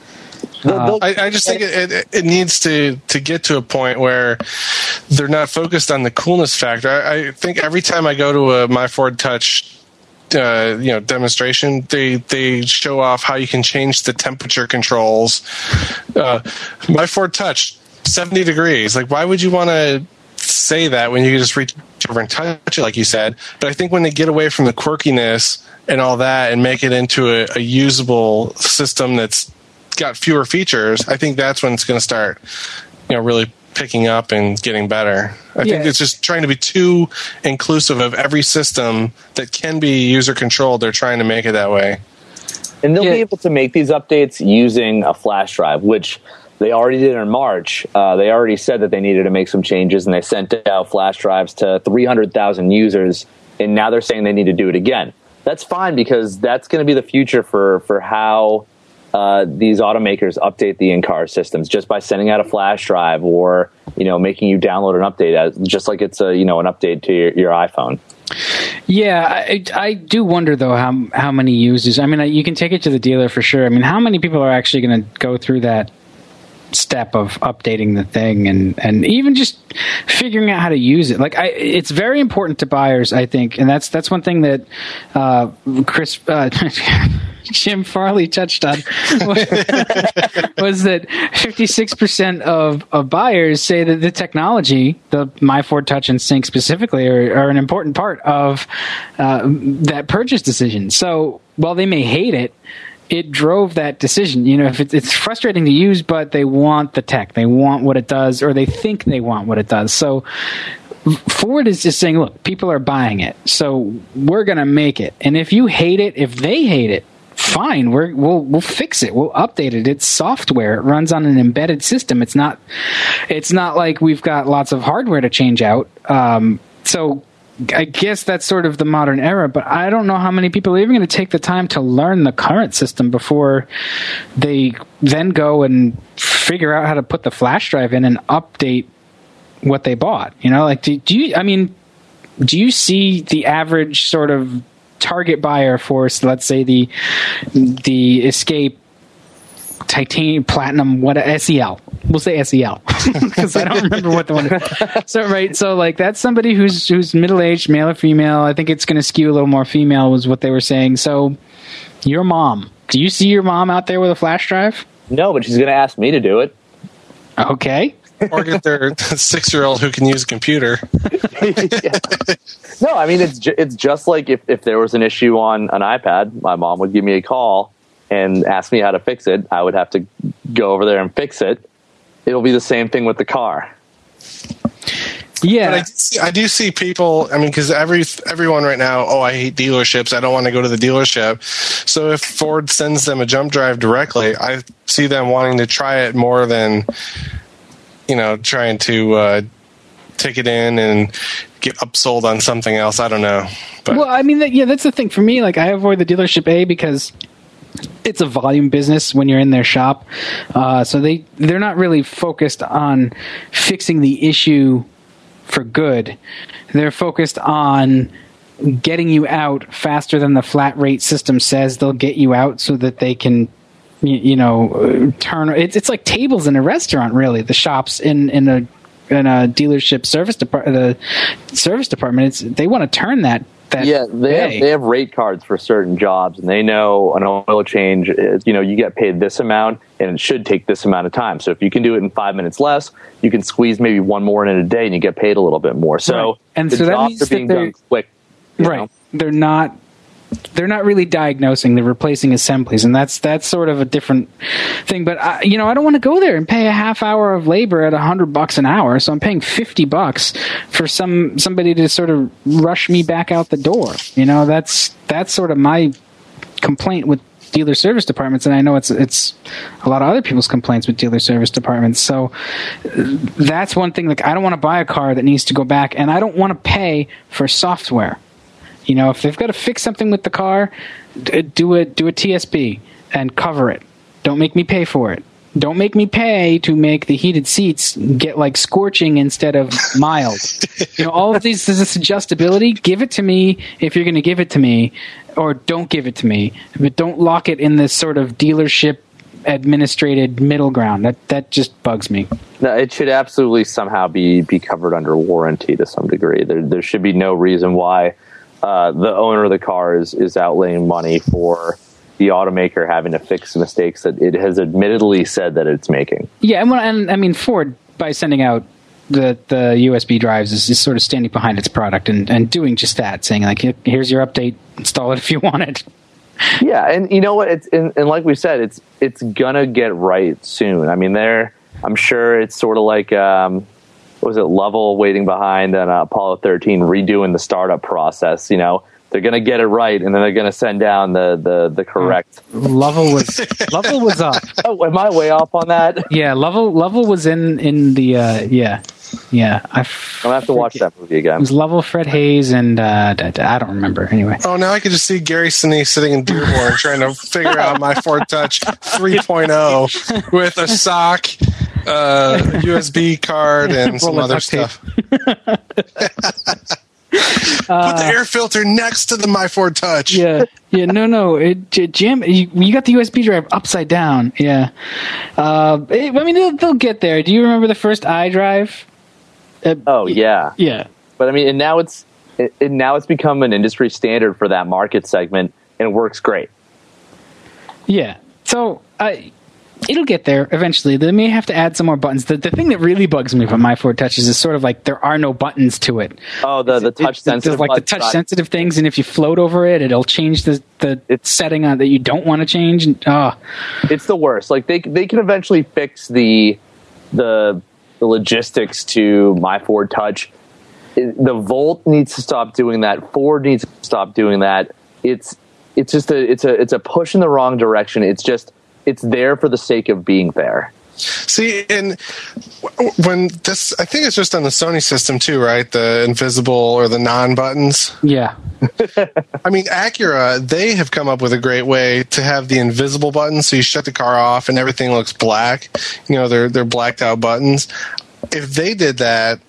Uh, I, I just think it, it, it needs to, to get to a point where they're not focused on the coolness factor. I, I think every time I go to a My Ford Touch, uh, you know, demonstration, they they show off how you can change the temperature controls. Uh, My Ford Touch, seventy degrees. Like, why would you want to say that when you can just reach over and touch it, like you said? But I think when they get away from the quirkiness and all that and make it into a, a usable system that's got fewer features, I think that's when it's going to start, you know, really picking up and getting better. I yeah. think it's just trying to be too inclusive of every system that can be user controlled. They're trying to make it that way. And they'll yeah. be able to make these updates using a flash drive, which they already did in March. Uh, they already said that they needed to make some changes, and they sent out flash drives to three hundred thousand users, and now they're saying they need to do it again. That's fine, because that's going to be the future for, for how Uh, these automakers update the in-car systems, just by sending out a flash drive, or, you know, making you download an update, as, just like it's a, you know, an update to your, your iPhone. Yeah, I, I do wonder though how how many users. I mean, you can take it to the dealer for sure. I mean, how many people are actually going to go through that step of updating the thing and and even just figuring out how to use it? Like, I, it's very important to buyers, I think, and that's that's one thing that uh, Chris. Uh, Jim Farley touched on was, was that fifty-six percent of, of buyers say that the technology, the My Ford Touch and Sync specifically, are, are an important part of uh, that purchase decision. So while they may hate it, it drove that decision. You know, if it, it's frustrating to use, but they want the tech, they want what it does, or they think they want what it does. So Ford is just saying, look, people are buying it, so we're going to make it. And if you hate it, if they hate it, fine, we're, we'll we'll fix it. We'll update it. It's software. It runs on an embedded system. It's not it's not like we've got lots of hardware to change out. Um, so I guess that's sort of the modern era. But I don't know how many people are even going to take the time to learn the current system before they then go and figure out how to put the flash drive in and update what they bought. You know, like do, do you? I mean, do you see the average sort of target buyer for, let's say the the Escape Titanium Platinum, what S E L? We'll say S E L because I don't remember what the one is. So right, so like that's somebody who's who's middle aged, male or female. I think it's going to skew a little more female, was what they were saying. So your mom, do you see your mom out there with a flash drive? No, but she's going to ask me to do it. Okay. Or get their six-year-old who can use a computer. Yeah. No, I mean, it's ju- it's just like if, if there was an issue on an iPad, my mom would give me a call and ask me how to fix it. I would have to go over there and fix it. It'll be the same thing with the car. Yeah. But I, do see, I do see people, I mean, because every, everyone right now, oh, I hate dealerships. I don't want to go to the dealership. So if Ford sends them a jump drive directly, I see them wanting to try it more than, you know, trying to uh, take it in and get upsold on something else. I don't know. But. Well, I mean, that, yeah, that's the thing for me. Like, I avoid the dealership A because it's a volume business when you're in their shop. Uh, so they, they're not really focused on fixing the issue for good. They're focused on getting you out faster than the flat rate system says they'll get you out so that they can, you, you know, turn. It's, it's like tables in a restaurant, really. The shops in, in a in a dealership service department, the service department, it's, they want to turn that. That yeah, they day. have they have rate cards for certain jobs, and they know an oil change is, you know, you get paid this amount, and it should take this amount of time. So if you can do it in five minutes less, you can squeeze maybe one more in a day, and you get paid a little bit more. So right. And the so that jobs means are being that they're, done quick. Right, know? they're not. They're not really diagnosing; they're replacing assemblies, and that's that's sort of a different thing. But I, you know, I don't want to go there and pay a half hour of labor at a hundred bucks an hour. So I'm paying fifty bucks for some somebody to sort of rush me back out the door. You know, that's that's sort of my complaint with dealer service departments, and I know it's it's a lot of other people's complaints with dealer service departments. So that's one thing. Like, I don't want to buy a car that needs to go back, and I don't want to pay for software. You know, if they've got to fix something with the car, do a do a T S B and cover it. Don't make me pay for it. Don't make me pay to make the heated seats get like scorching instead of mild. You know, all of these, this adjustability, give it to me if you're going to give it to me, or don't give it to me. But don't lock it in this sort of dealership administrated middle ground. That that just bugs me. No, it should absolutely somehow be be covered under warranty to some degree. There there should be no reason why Uh, the owner of the car is, is outlaying money for the automaker having to fix mistakes that it has admittedly said that it's making. Yeah, and, and I mean, Ford, by sending out the the U S B drives, is, is sort of standing behind its product and, and doing just that, saying, like, here's your update, install it if you want it. Yeah, and you know what? It's and, and like we said, it's it's gonna get right soon. I mean, they're I'm sure it's sort of like um, what was it, Lovell waiting behind on uh, Apollo thirteen, redoing the startup process. You know, they're gonna get it right, and then they're gonna send down the the, the correct. Lovell was Lovell was up. Oh, am I way off on that? Yeah, Lovell Lovell was in in the uh, yeah yeah. I f- I'm gonna have to watch that movie again. It was Lovell, Fred Hayes, and uh, I don't remember anyway. Oh, now I can just see Gary Sinise sitting in Dearborn trying to figure out my Ford Touch three point oh with a sock, uh, U S B card, and some other stuff. Put the air filter next to the My Ford Touch. Yeah, yeah, no, no, it, Jim, you, you got the U S B drive upside down. Yeah, uh, it, I mean, they'll, they'll get there. Do you remember the first iDrive? Uh, oh yeah, yeah. But I mean, and now it's it, it, now it's become an industry standard for that market segment, and it works great. Yeah, so I. Uh, It'll get there eventually. They may have to add some more buttons. The the thing that really bugs me about My Ford Touches is sort of like there are no buttons to it. Oh, the, the touch sensitive, like the touch sensitive things, and if you float over it, it'll change the the it's, setting on that you don't want to change. And, oh. It's the worst. Like they they can eventually fix the the the logistics to My Ford Touch. It, the Volt needs to stop doing that. Ford needs to stop doing that. It's it's just a it's a it's a push in the wrong direction. It's just. It's there for the sake of being there. See, and when this, I think it's just on the Sony system too, right? The invisible or the non-buttons. Yeah. I mean, Acura, they have come up with a great way to have the invisible buttons, so you shut the car off and everything looks black. You know, they're they're blacked out buttons. If they did that,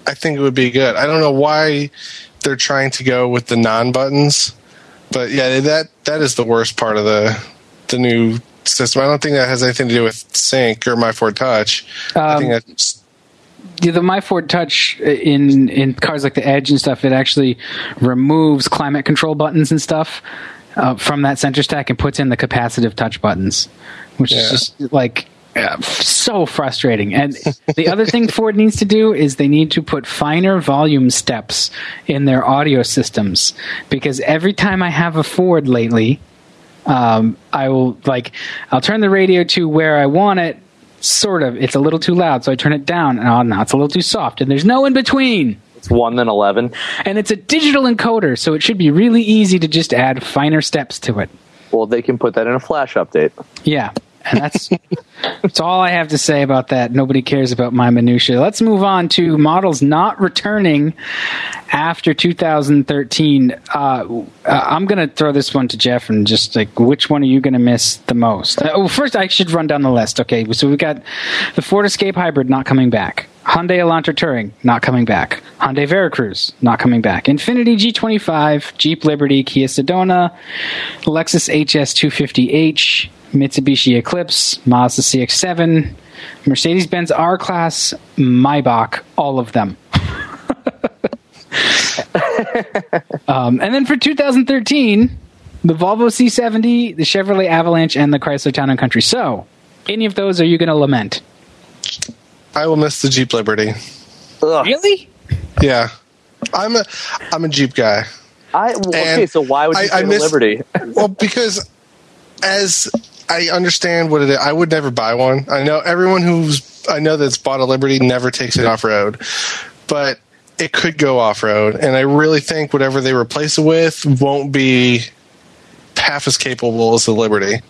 I think it would be good. I don't know why they're trying to go with the non-buttons, but yeah, that that is the worst part of the the new system. I don't think that has anything to do with Sync or My Ford Touch. Um, I think that's yeah, the My Ford Touch in in cars like the Edge and stuff. It actually removes climate control buttons and stuff uh, from that center stack and puts in the capacitive touch buttons, which yeah. is just like. Uh, so frustrating. And the other thing Ford needs to do is they need to put finer volume steps in their audio systems, because every time I have a Ford lately, um, I will like I'll turn the radio to where I want it. Sort of, it's a little too loud, so I turn it down. And oh, now it's a little too soft, and there's no in between. It's one then eleven, and it's a digital encoder, so it should be really easy to just add finer steps to it. Well, they can put that in a flash update. Yeah. And that's that's all I have to say about that. Nobody cares about my minutia. Let's move on to models not returning after two thousand thirteen. Uh, I'm going to throw this one to Jeff and just like, which one are you going to miss the most? Uh, well, first, I should run down the list. Okay, so we've got the Ford Escape Hybrid not coming back. Hyundai Elantra Touring, not coming back. Hyundai Veracruz, not coming back. Infiniti G twenty-five, Jeep Liberty, Kia Sedona, Lexus H S two fifty H, Mitsubishi Eclipse, Mazda C X seven, Mercedes-Benz R-Class, Maybach, all of them. um, and then for two thousand thirteen, the Volvo C seventy, the Chevrolet Avalanche, and the Chrysler Town and Country. So, any of those are you going to lament? I will miss the Jeep Liberty. Ugh. Really? Yeah, I'm a I'm a Jeep guy. I well, okay, so why would you I, say I miss, Liberty? Well, because as I understand what it is, I would never buy one. I know everyone who's I know that's bought a Liberty never takes it off road, but it could go off road, and I really think whatever they replace it with won't be half as capable as the Liberty.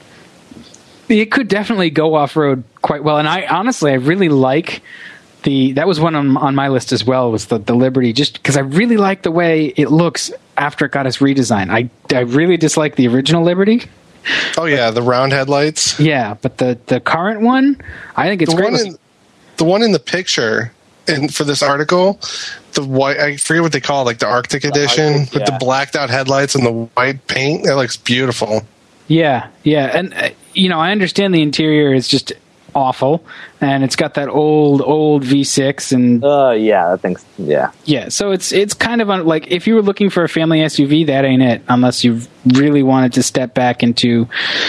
It could definitely go off road quite well, and I honestly I really like the that was one on, on my list as well, was the, the Liberty, just because I really like the way it looks after it got its redesign. I I really dislike the original Liberty. Oh yeah, the round headlights. Yeah, but the, the current one, I think it's the great. One in, the one in the picture in for this article, the white I forget what they call it, like the Arctic edition Arctic, with yeah. the blacked out headlights and the white paint. That looks beautiful. Yeah, yeah, and uh, you know I understand the interior is just awful, and it's got that old old V six and uh yeah, I think yeah yeah. So it's it's kind of un, like if you were looking for a family S U V, that ain't it, unless you really wanted to step back into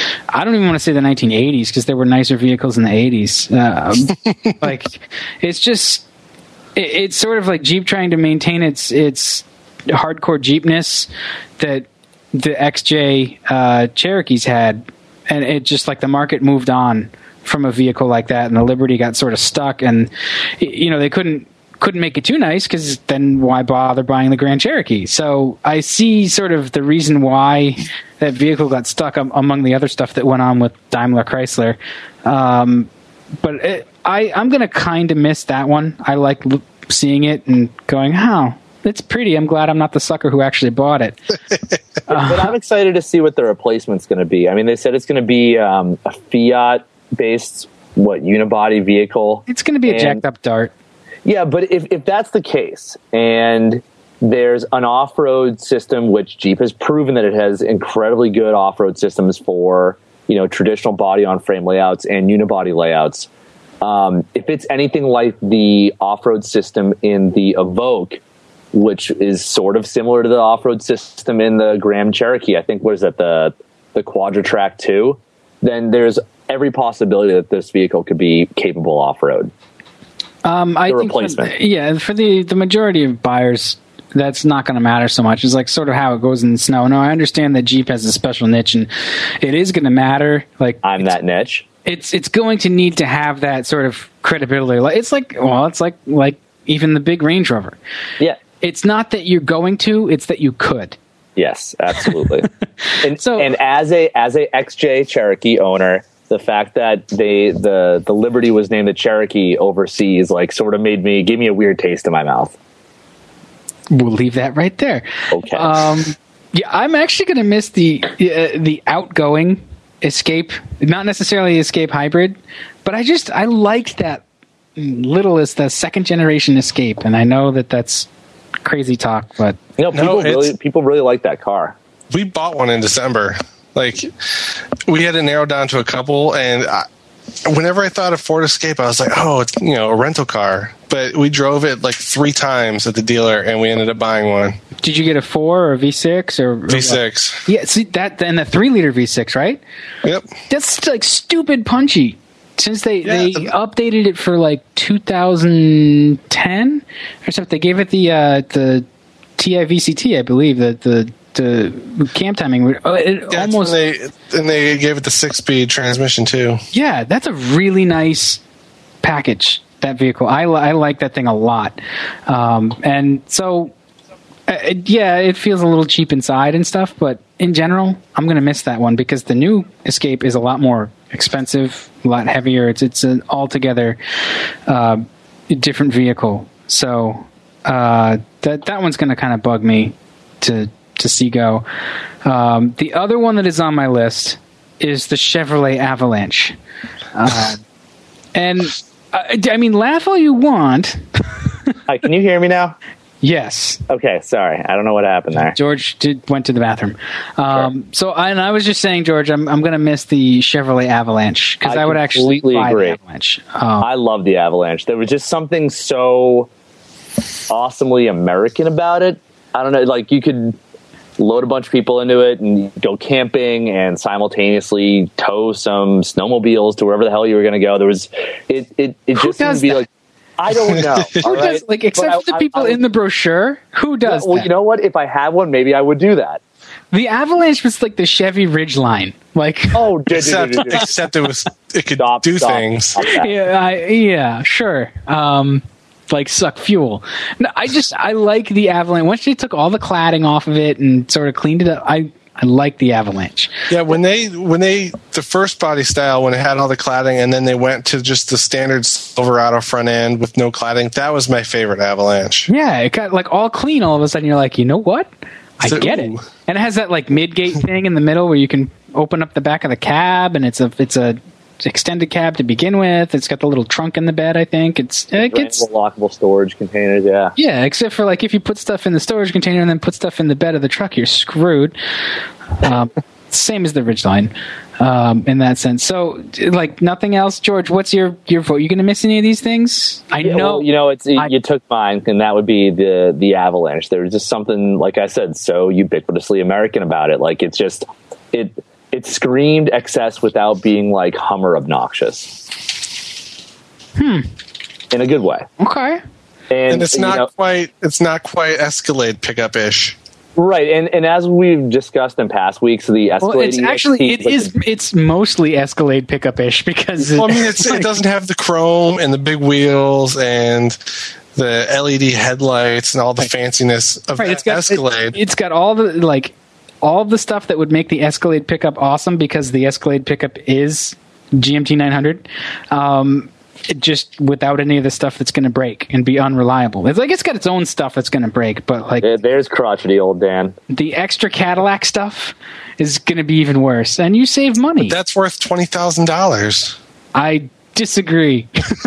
I don't even want to say the nineteen eighties, because there were nicer vehicles in the eighties. Uh, like it's just it, it's sort of like Jeep trying to maintain its its hardcore Jeepness that the X J uh, Cherokees had, and it just like the market moved on from a vehicle like that, and the Liberty got sort of stuck, and you know they couldn't couldn't make it too nice, because then why bother buying the Grand Cherokee? So I see sort of the reason why that vehicle got stuck um, among the other stuff that went on with Daimler Chrysler. Um, but it, I I'm gonna kind of miss that one. I like l- seeing it and going, oh, it's pretty. I'm glad I'm not the sucker who actually bought it. uh, but I'm excited to see what the replacement's going to be. I mean, they said it's going to be um, a Fiat based what unibody vehicle. It's going to be a and, jacked up Dart. Yeah, but if if that's the case, and there's an off-road system, which Jeep has proven that it has incredibly good off-road systems for, you know, traditional body on frame layouts and unibody layouts. Um, if it's anything like the off-road system in the Evoque, which is sort of similar to the off-road system in the Grand Cherokee, I think, what is that, the the Quadra-Track two, then there's every possibility that this vehicle could be capable off-road. Um, I the think replacement. For, yeah, for the, the majority of buyers, that's not going to matter so much. It's like sort of how it goes in the snow. No, I understand that Jeep has a special niche, and it is going to matter. Like I'm that niche. It's it's going to need to have that sort of credibility. Like it's like well, it's like like even the big Range Rover. Yeah. It's not that you're going to; it's that you could. Yes, absolutely. and so, and as a as a X J Cherokee owner, the fact that they the the Liberty was named the Cherokee overseas, like, sort of made me gave me a weird taste in my mouth. We'll leave that right there. Okay. Um, yeah, I'm actually going to miss the uh, the outgoing Escape, not necessarily Escape Hybrid, but I just I liked that little is the second generation Escape, and I know that that's crazy talk, but you know, people No, really it's- people really like that car. We bought one in December. Like, we had to narrow down to a couple, and I, whenever I thought of Ford Escape, I was like, oh, it's, you know, a rental car. But we drove it like three times at the dealer, and we ended up buying one. did you get a four or a V six or, or V six. what? Yeah, see that and the three liter V six, right? Yep. That's like stupid punchy. Since they, Yeah, they the- updated it for like two thousand ten or something, they gave it the uh, the T I V C T, I believe, the the, the cam timing. uh, It Yeah, almost and they and they gave it the six speed transmission too. yeah, that's a really nice package. That vehicle, I, li- I like that thing a lot, um, and so uh, it- yeah, it feels a little cheap inside and stuff. But in general, I'm gonna miss that one because the new Escape is a lot more expensive, a lot heavier. It's it's an altogether uh, different vehicle. So uh, that that one's gonna kind of bug me to to see go. Um, the other one that is on my list is the Chevrolet Avalanche, uh, and. I, I mean, laugh all you want. Hi, can you hear me now? Yes, Okay, sorry. I don't know what happened there. George did went to the bathroom. Um, So, I, and I was just saying, George, I'm I'm going to miss the Chevrolet Avalanche because I, I would actually completely buy agree. the Avalanche. Um, I love the Avalanche. There was just something so awesomely American about it. I don't know, like you could load a bunch of people into it and go camping and simultaneously tow some snowmobiles to wherever the hell you were going to go. There was it. It, it Who just seemed does to be that? like I don't know. who all right? does like except But for the I- people I- I- in the brochure? Who does Well, that? you know what? If I had one, maybe I would do that. The Avalanche was like the Chevy Ridgeline. Like, Oh, dude, dude, Except dude, dude. except it was it could Stop, do stop, things. stop that. yeah, I, yeah, sure. Um, like suck fuel. No, I just I like the Avalanche. Once they took all the cladding off of it and sort of cleaned it up, I I like the Avalanche. Yeah, when they when they the first body style when it had all the cladding and then they went to just the standard Silverado front end with no cladding, that was my favorite Avalanche. Yeah, it got like all clean all of a sudden. You're like, you know what? I So- get it. ooh. And it has that like mid gate thing in the middle where you can open up the back of the cab, and it's a it's a extended cab to begin with. It's got the little trunk in the bed. I think it's it gets Brandable, lockable storage containers. Yeah. yeah. Except for like if you put stuff in the storage container and then put stuff in the bed of the truck, you're screwed. Um, same as the Ridgeline um, in that sense. So like nothing else, George. What's your your vote? You going to miss any of these things? I Yeah, know well, you know, it's I- you took mine, and that would be the the Avalanche. There was just something, like I said, so ubiquitously American about it. Like it's just it it screamed excess without being like Hummer obnoxious. Hmm. In a good way, Okay. and, And it's you not know, quite it's not quite Escalade pickup ish. right. And and as we've discussed in past weeks, the Escalade Well, it's actually it E X T is like it's mostly Escalade pickup ish because Well, I mean, it's, like- it doesn't have the chrome and the big wheels and the L E D headlights and all the fanciness of right. that It's got Escalade. It, it's got all the like all the stuff that would make the Escalade pickup awesome because the Escalade pickup is G M T nine hundred. Um, it just without any of the stuff that's going to break and be unreliable. It's like it's got its own stuff that's going to break, but like there- there's crotchety old Dan. the extra Cadillac stuff is going to be even worse, and you save money. That's worth twenty thousand dollars. I disagree.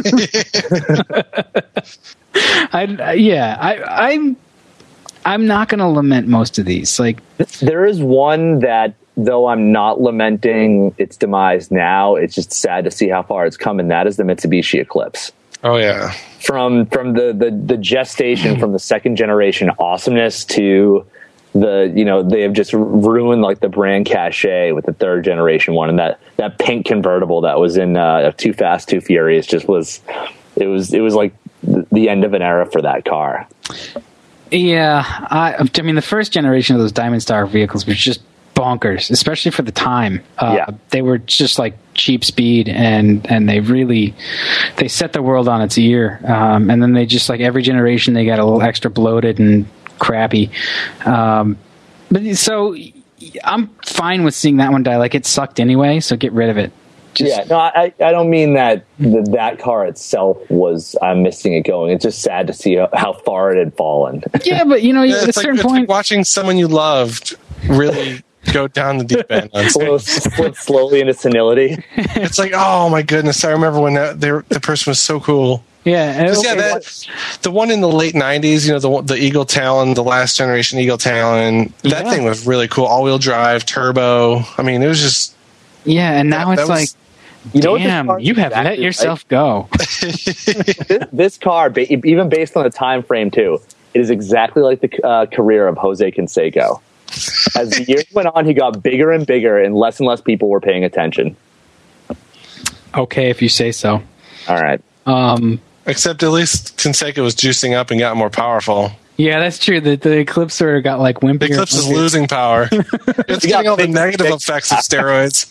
I yeah, I I'm I'm not going to lament most of these. Like There is one that, though I'm not lamenting its demise now, it's just sad to see how far it's come, and that is the Mitsubishi Eclipse. Oh yeah, From from the, the, the gestation, from the second generation awesomeness to the, you know, they have just ruined like the brand cachet with the third generation one, and that, that pink convertible that was in uh, Too Fast, Too Furious just was, it was it was like the end of an era for that car. yeah, I I mean the first generation of those Diamond Star vehicles was just bonkers, especially for the time. Uh, Yeah. they were just like cheap speed, and and they really they set the world on its ear. Um, and then they just like every generation they got a little extra bloated and crappy. Um, but so I'm fine with seeing that one die. Like it sucked anyway, so get rid of it. Just, Yeah, no, I, I don't mean that the, that car itself was, I'm missing it going. It's just sad to see how, how far it had fallen. yeah, but you know, Yeah, at a it's, like, certain it's like point, watching someone you loved really go down the deep end. On Slow, slip slowly into senility. It's like, oh my goodness, I remember when that, they were, the person was so cool. Yeah, Because, okay, yeah, that, the one in the late nineties, you know, the one- the Eagle Talon, the last generation Eagle Talon, that Yeah. thing was really cool. All-wheel drive, turbo. I mean, it was just... yeah, and now that it's was- like, You know what this damn, car is you have let exactly yourself go. this, this car, ba- even based on the time frame too, it is exactly like the uh, career of Jose Canseco. As the years went on, he got bigger and bigger, and less and less people were paying attention. Okay, if you say so. All right. Um, Except at least Canseco was juicing up and got more powerful. yeah, that's true. The, the Eclipse sort of got like The wimpier. Eclipse is losing power. It's getting all the big- negative big- effects of steroids.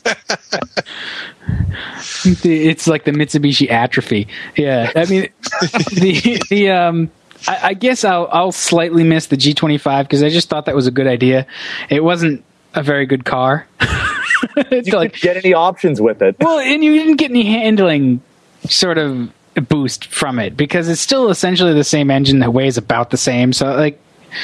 It's like the Mitsubishi Atrophy. Yeah, I mean, the the um, I, I guess I'll I'll slightly miss the G twenty-five because I just thought that was a good idea. It wasn't a very good car. It's You like, couldn't get any options with it. well, and you didn't get any handling sort of boost from it because it's still essentially the same engine that weighs about the same. So like,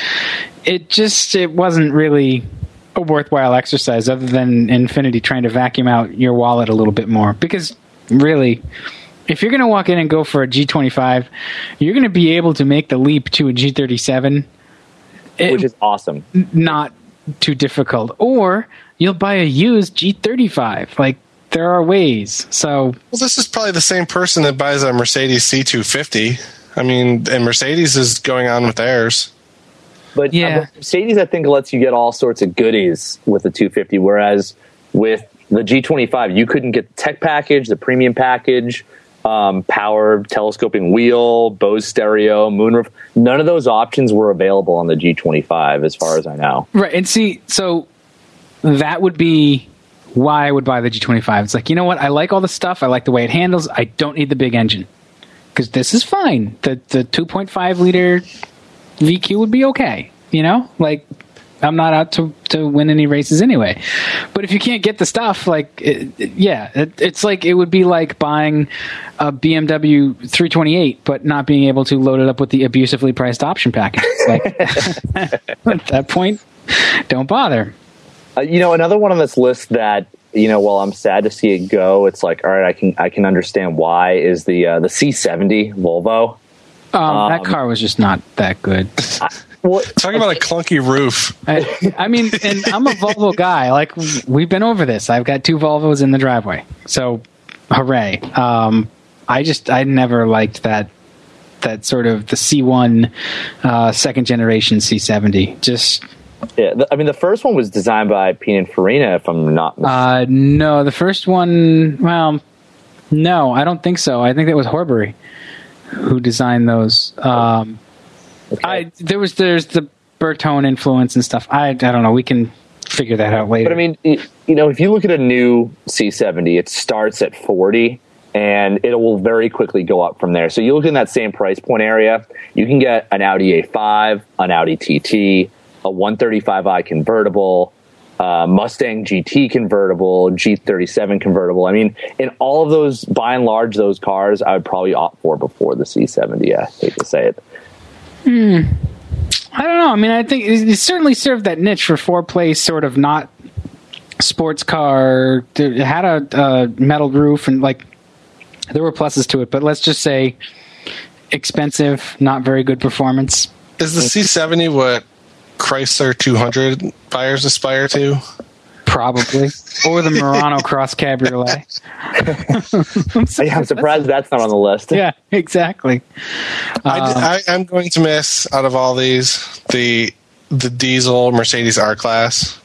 it just it wasn't really a worthwhile exercise other than Infinity trying to vacuum out your wallet a little bit more. Because really, if you're going to walk in and go for a G twenty-five, you're going to be able to make the leap to a G thirty-seven. It- Which is awesome. not too difficult. Or you'll buy a used G thirty-five. Like, there are ways. So, Well, this is probably the same person that buys a Mercedes C two fifty. I mean, and Mercedes is going on with theirs. But Yeah. uh, Mercedes, I think, lets you get all sorts of goodies with the two fifty, whereas with the G twenty-five, you couldn't get the tech package, the premium package, um, power, telescoping wheel, Bose stereo, moonroof. None of those options were available on the G twenty-five, as far as I know. right. And see, so that would be why I would buy the G twenty-five. It's like, you know what? I like all the stuff. I like the way it handles. I don't need the big engine because this is fine. The the two point five liter V Q would be okay. You know, like, I'm not out to, to win any races anyway. But if you can't get the stuff, like, it, it- yeah, it, it's like it would be like buying a B M W three twenty-eight, but not being able to load it up with the abusively priced option package. Like, at that point, don't bother. Uh, you know, another one on this list that, you know, while I'm sad to see it go, it's like, all right, I can I can understand why, is the uh, the C seventy Volvo. Um, that Um, car was just not that good. Well, Talking about a clunky roof. I, I mean, and I'm a Volvo guy. Like, we've been over this. I've got two Volvos in the driveway. So, hooray. Um, I just, I never liked that, that sort of the C one uh, second generation C seventy. Just, yeah, the, I mean, the first one was designed by Pininfarina, if I'm not mistaken. uh, no, the first one, well, no, I don't think so. I think that was Horbury who designed those. Um, Okay. I there was there's the Bertone influence and stuff. I I don't know. We can figure that out later. But I mean, y- you know, if you look at a new C seventy, it starts at forty, and it will very quickly go up from there. So you look in that same price point area, you can get an Audi A five, an Audi T T, a one thirty-five i convertible, uh, Mustang G T convertible, G thirty-seven convertible. I mean, in all of those, by and large, those cars, I would probably opt for before the C seventy. I hate to say it. I don't know. I mean, I think it, it certainly served that niche for four-place sort of not sports car. It had a, a metal roof and like there were pluses to it, but let's just say expensive, not very good performance. Is the C seventy what Chrysler two hundred buyers aspire to? Probably. Or the Murano Cross Cabriolet. Yeah, I'm surprised that's not on the list. Yeah, exactly. I, I, I'm going to miss, out of all these, the the diesel Mercedes R-Class.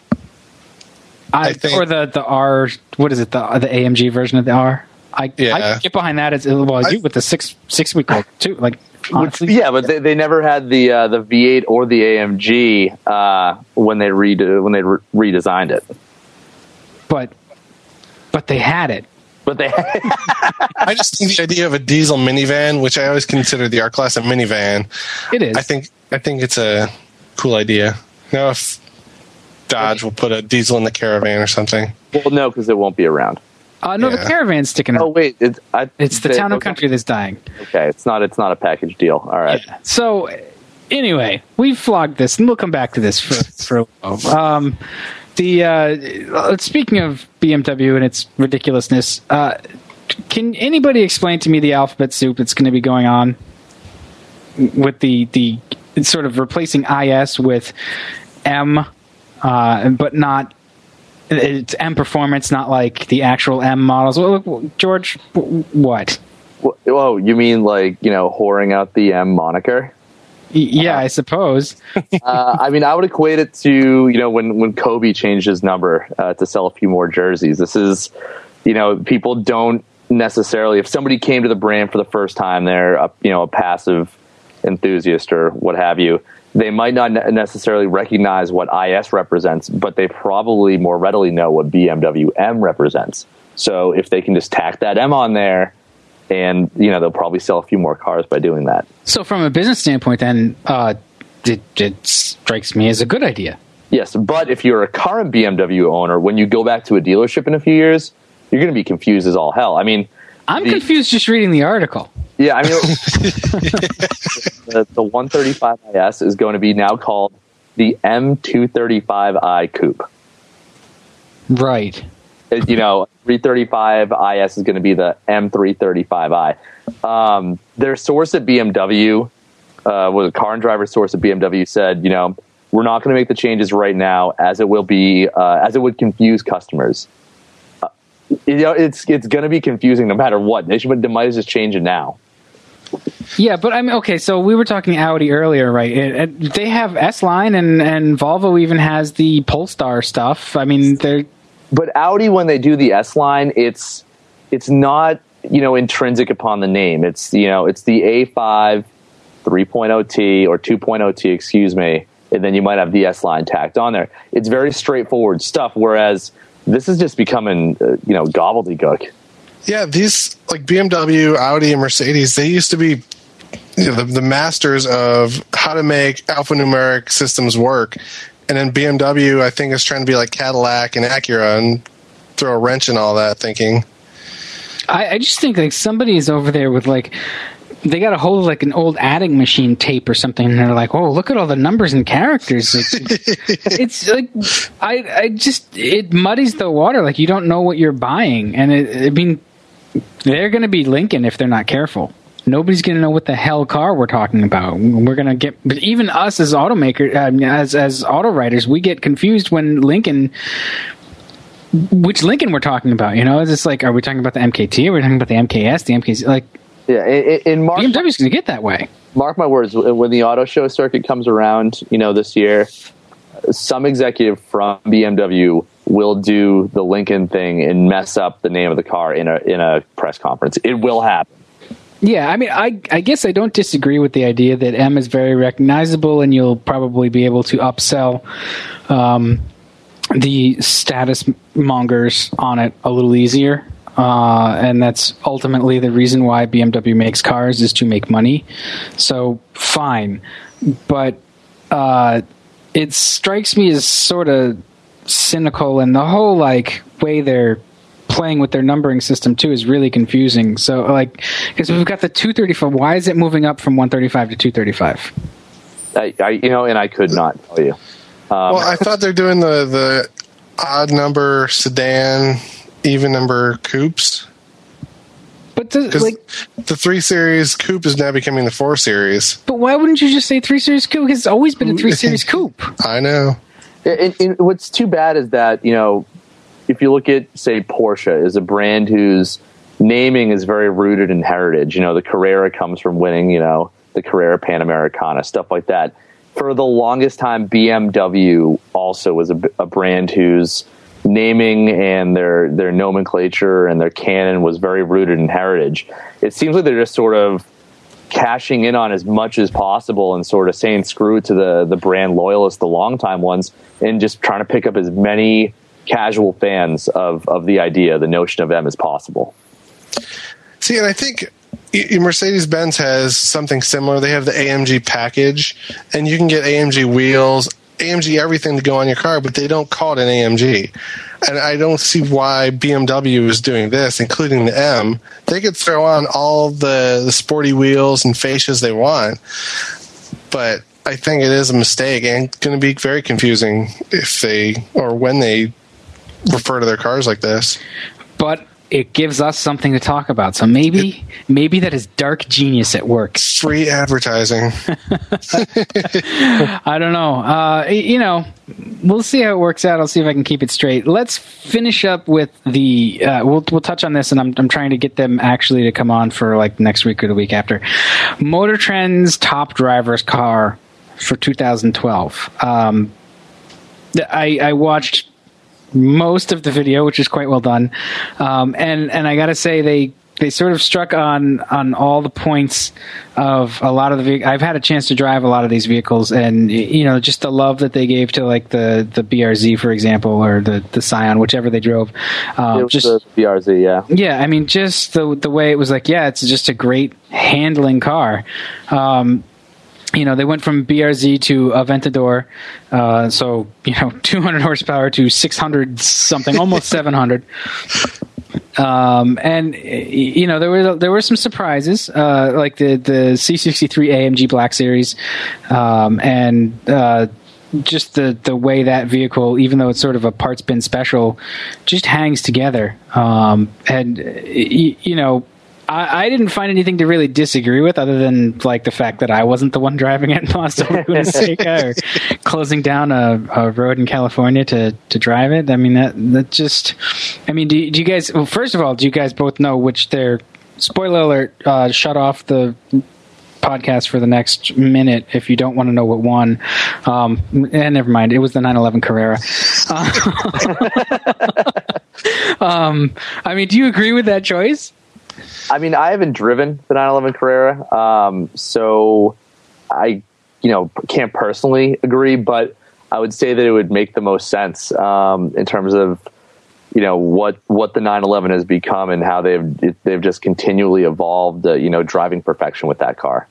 I, I think- or the, the R, what is it, the the A M G version of the R? I, Yeah. I can get behind that as well. I- You with the six six week old too. Like, honestly, Yeah, but they, they never had the uh, the V eight or the A M G uh, when they redo when they re- redesigned it. but but they had it. But they I just think the idea of a diesel minivan, which I always consider the R-Class a minivan, It is. I think I think it's a cool idea. Now, if Dodge will put a diesel in the Caravan or something. well, no, because it won't be around. Uh, no, the Yeah. Caravan's sticking Oh out. wait, it's, I, It's the they- town and okay. country that's dying. Okay, it's not it's not a package deal. All right. So, anyway, we've flogged this, and we'll come back to this for, for a while. Um, the uh, speaking of B M W and its ridiculousness, uh, can anybody explain to me the alphabet soup that's going to be going on with the the sort of replacing I S with M, uh, but not it's M Performance, not like the actual M models. Well, George, what? Oh, you mean like, you know, whoring out the M moniker? Yeah, uh, I suppose. uh, I mean, I would equate it to, you know, when, when Kobe changed his number uh, to sell a few more jerseys. This is, you know, people don't necessarily, if somebody came to the brand for the first time, they're, a, you know, a passive enthusiast or what have you, they might not necessarily recognize what I S represents, but they probably more readily know what B M W M represents. So if they can just tack that M on there, and, you know, they'll probably sell a few more cars by doing that. So from a business standpoint, then, uh, it, it strikes me as a good idea. Yes, but if you're a current B M W owner, when you go back to a dealership in a few years, you're going to be confused as all hell. I mean... I'm the, confused just reading the article. Yeah, I mean... the, the one thirty-five I S is going to be now called the M two thirty-five i Coupe. Right. You know, three thirty-five I S is going to be the M three thirty-five i. Um, their source at B M W, uh, was a car and driver source at B M W, said, you know, we're not going to make the changes right now, as it will be, uh, as it would confuse customers. Uh, you know, it's it's going to be confusing no matter what. They should, they might just change it now. Yeah, but I mean, okay, so we were talking Audi earlier, right? It, it, they have S-Line, and, and Volvo even has the Polestar stuff. I mean, they're... But Audi, when they do the S-Line, it's it's not, you know, intrinsic upon the name. It's, you know, it's the A five three point oh T or two point oh T, excuse me, and then you might have the S-Line tacked on there. It's very straightforward stuff, whereas this is just becoming, uh, you know, gobbledygook. Yeah, these, like B M W, Audi, and Mercedes, they used to be, you know, the, the masters of how to make alphanumeric systems work. And then B M W, I think, is trying to be like Cadillac and Acura and throw a wrench in all that thinking. I, I just think like somebody is over there with like, they got a hold of like an old adding machine tape or something, and they're like, "Oh, look at all the numbers and characters." It's, it's like, I, I just, it muddies the water. Like you don't know what you're buying, and it, I mean, they're going to be Lincoln if they're not careful. Nobody's going to know what the hell car we're talking about. We're going to get, but even us as automakers, uh, as as auto writers, we get confused when Lincoln, which Lincoln we're talking about. You know, it's just like, are we talking about the M K T? Are we talking about the M K S? The M K C? Like, yeah, in, in March, B M W's going to get that way. Mark my words. When the auto show circuit comes around, you know, this year, some executive from B M W will do the Lincoln thing and mess up the name of the car in a in a press conference. It will happen. Yeah, I mean, I, I guess I don't disagree with the idea that M is very recognizable, and you'll probably be able to upsell um, the status mongers on it a little easier. Uh, and that's ultimately the reason why B M W makes cars, is to make money. So, fine. But uh, it strikes me as sort of cynical, and the whole like way they're playing with their numbering system too is really confusing. So like, because we've got the two thirty-five, why is it moving up from one thirty-five to two thirty-five? I, I you know, and I could not tell you. Um, well, I thought they're doing the the odd number sedan, even number coupes. But the, like the three series coupe is now becoming the four series. But why wouldn't you just say three series coupe? Because it's always been a three series coupe. I know. And, and what's too bad is that, you know, if you look at, say, Porsche is a brand whose naming is very rooted in heritage. You know, the Carrera comes from winning, you know, the Carrera Panamericana, stuff like that. For the longest time, B M W also was a, a brand whose naming and their, their nomenclature and their canon was very rooted in heritage. It seems like they're just sort of cashing in on as much as possible and sort of saying screw to the, the brand loyalists, the longtime ones, and just trying to pick up as many casual fans of, of the idea, the notion of M as possible. See, and I think Mercedes-Benz has something similar. They have the A M G package, and you can get A M G wheels, A M G everything to go on your car, but they don't call it an A M G. And I don't see why B M W is doing this, including the M. They could throw on all the, the sporty wheels and fascias they want, but I think it is a mistake and going to be very confusing if they, or when they refer to their cars like this. But it gives us something to talk about. So maybe maybe that is dark genius at work. Free advertising. I don't know. Uh, you know, we'll see how it works out. I'll see if I can keep it straight. Let's finish up with the. Uh, we'll we'll touch on this, and I'm I'm trying to get them actually to come on for like next week or the week after. Motor Trend's top driver's car for two thousand twelve. Um, I I watched most of the video, which is quite well done, um, and and I got to say they. They sort of struck on on all the points of a lot of the vehicles. I've had a chance to drive a lot of these vehicles, and you know, just the love that they gave to like the, the B R Z, for example, or the, the Scion, whichever they drove. Um, it was just the B R Z, yeah. Yeah, I mean, just the the way it was like, yeah, it's just a great handling car. Um, you know, they went from B R Z to Aventador, uh, so you know, two hundred horsepower to six hundred something, almost seven hundred. Um, and you know, there were there were some surprises, uh, like the the C sixty-three A M G Black Series, um, and uh, just the the way that vehicle, even though it's sort of a parts bin special, just hangs together. Um, and y- you know. I, I didn't find anything to really disagree with, other than like the fact that I wasn't the one driving it in Mazda Laguna Seca or closing down a, a road in California to, to drive it. I mean, that that just. I mean, do, do you guys? Well, first of all, do you guys both know which their spoiler alert? Uh, shut off the podcast for the next minute if you don't want to know what won. Um, and never mind, it was the nine eleven Carrera. Uh, um, I mean, do you agree with that choice? I mean, I haven't driven the nine eleven Carrera, um, so I, you know, can't personally agree, but I would say that it would make the most sense um, in terms of, you know, what what the nine eleven has become and how they've they've just continually evolved, uh, you know, driving perfection with that car.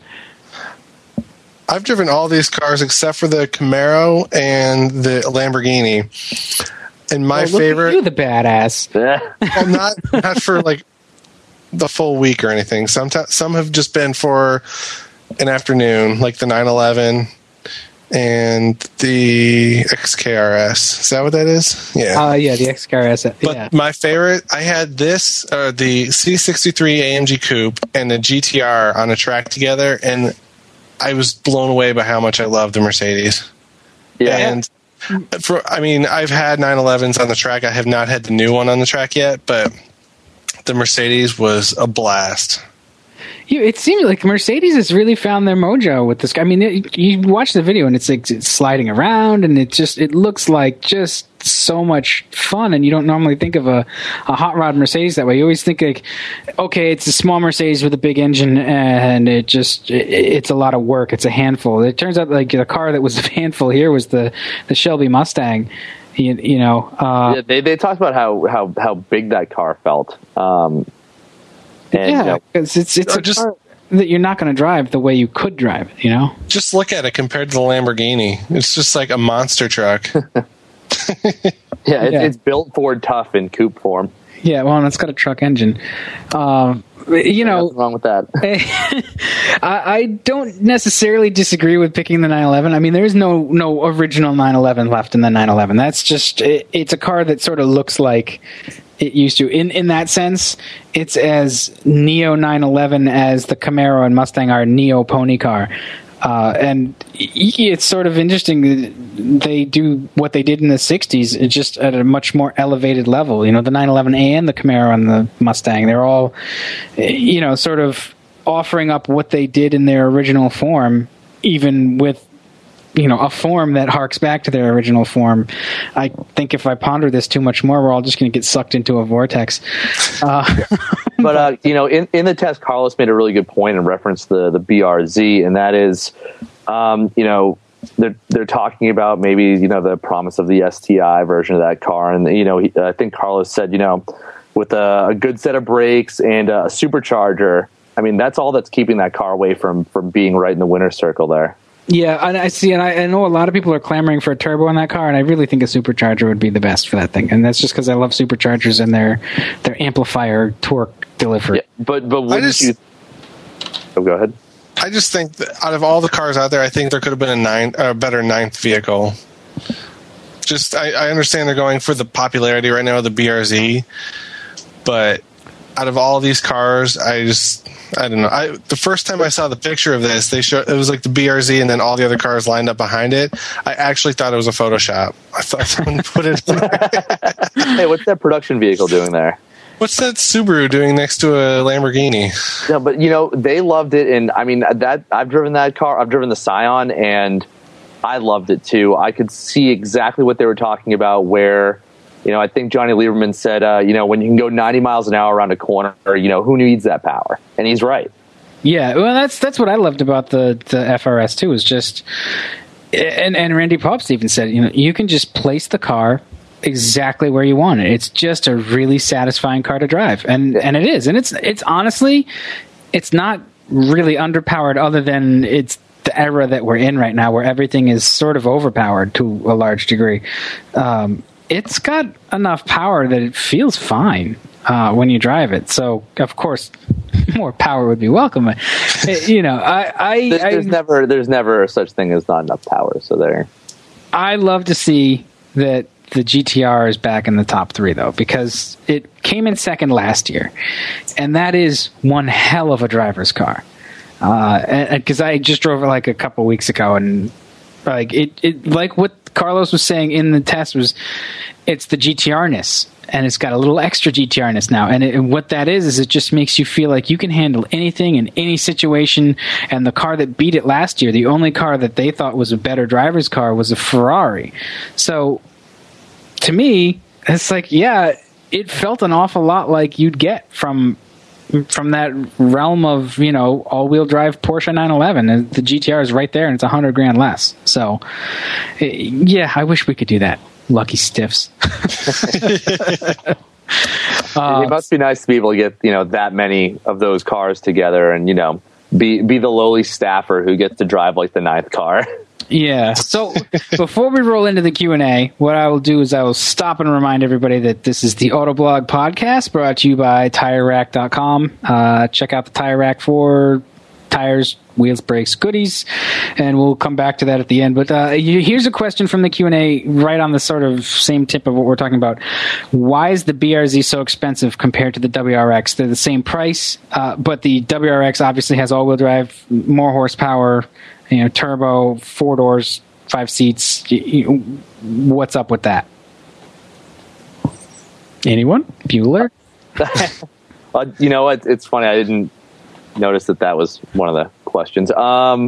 I've driven all these cars except for the Camaro and the Lamborghini. And my oh, look favorite, at you, the badass. well, not not for like the full week or anything. Some t- some have just been for an afternoon, like the nine eleven and the X K R S. Is that what that is? Yeah. Uh, yeah, the X K R S. But Yeah. my favorite, I had this, uh, the C sixty-three A M G Coupe and the G T R on a track together, and I was blown away by how much I love the Mercedes. Yeah. And for, I mean, I've had nine elevens on the track. I have not had the new one on the track yet, but the Mercedes was a blast. You, it seems like Mercedes has really found their mojo with this. I mean, it, you watch the video and it's like it's sliding around, and it just it looks like just so much fun. And you don't normally think of a, a hot rod Mercedes that way. You always think like, okay, it's a small Mercedes with a big engine, and it just it, it's a lot of work. It's a handful. It turns out like the car that was a handful here was the the Shelby Mustang. You, you know, uh, yeah, they they talked about how how how big that car felt. Um, and, yeah, you know, because it's it's Or a just- car that you're not going to drive the way you could drive it. You know. Just look at it compared to the Lamborghini. It's just like a monster truck. yeah, it's, Yeah. it's built Ford tough in coupe form. Yeah, well, and it's got a truck engine. Um, you know, Nothing wrong with that. I, I don't necessarily disagree with picking the nine eleven. I mean, there is no no original nine eleven left in the nine eleven. That's just it, it's a car that sort of looks like it used to. In in that sense, it's as neo nine eleven as the Camaro and Mustang are neo pony car. Uh, and it's sort of interesting that they do what they did in the sixties, just at a much more elevated level. You know, the nine eleven A and the Camaro and the Mustang, they're all, you know, sort of offering up what they did in their original form, even with, you know, a form that harks back to their original form. I think if I ponder this too much more, we're all just going to get sucked into a vortex. Uh, But uh, you know, in, in the test, Carlos made a really good point and referenced the the B R Z, and that is, um, you know, they're they're talking about maybe you know the promise of the S T I version of that car, and you know, he, I think Carlos said, you know, with a, a good set of brakes and a supercharger, I mean, that's all that's keeping that car away from from being right in the winner's circle there. Yeah, and I see, and I, I know a lot of people are clamoring for a turbo in that car, and I really think a supercharger would be the best for that thing. And that's just because I love superchargers and their their amplifier torque delivery. Yeah, but but wouldn't just- you? Oh, go ahead. I just think that out of all the cars out there, I think there could have been a nine, a better ninth vehicle. Just, I, I understand they're going for the popularity right now of the B R Z, but out of all these cars, I just I don't know. I the first time I saw the picture of this, they showed it was like the B R Z and then all the other cars lined up behind it. I actually thought it was a Photoshop. I thought someone put it in there. Hey, what's that production vehicle doing there? What's that Subaru doing next to a Lamborghini? Yeah, but you know they loved it, and I mean that I've driven that car. I've driven the Scion, and I loved it too. I could see exactly what they were talking about. Where, you know, I think Johnny Lieberman said, uh, you know, when you can go ninety miles an hour around a corner, you know, who needs that power? And he's right. Yeah, well, that's that's what I loved about the the F R S too. Is just, and and Randy Popst even said, you know, you can just place the car exactly where you want it. It's just a really satisfying car to drive, and and it is, and it's it's honestly, it's not really underpowered, other than it's the era that we're in right now, where everything is sort of overpowered to a large degree. Um, it's got enough power that it feels fine uh, when you drive it. So, of course, more power would be welcome. You know, I, I there's, there's I, never there's never such thing as not enough power. So there, I love to see that the G T R is back in the top three, though, because it came in second last year, and that is one hell of a driver's car. Because uh, I just drove it like a couple weeks ago, and like it, it, like what Carlos was saying in the test was, it's the G T R-ness, and it's got a little extra G T R-ness now. And, it, and what that is is it just makes you feel like you can handle anything in any situation. And the car that beat it last year, the only car that they thought was a better driver's car, was a Ferrari. So, to me, it's like, yeah, it felt an awful lot like you'd get from from that realm of, you know, all-wheel drive Porsche nine eleven. And the G T R is right there, and it's a hundred grand less. So, yeah, I wish we could do that. Lucky stiffs. uh, it must be nice to be able to get, you know, that many of those cars together, and, you know, be be the lowly staffer who gets to drive like the ninth car. Yeah. So before we roll into the Q and A, what I will do is I will stop and remind everybody that this is the Autoblog podcast, brought to you by Tire Rack dot com. Uh, check out the Tire Rack for tires, wheels, brakes, goodies, and we'll come back to that at the end. But uh, here's a question from the Q and A, right on the sort of same tip of what we're talking about. Why is the B R Z so expensive compared to the W R X? They're the same price, uh, but the W R X obviously has all-wheel drive, more horsepower, you know, turbo, four doors, five seats. What's up with that? Anyone? Bueller? uh, you know what? It's funny. I didn't notice that that was one of the questions. Um,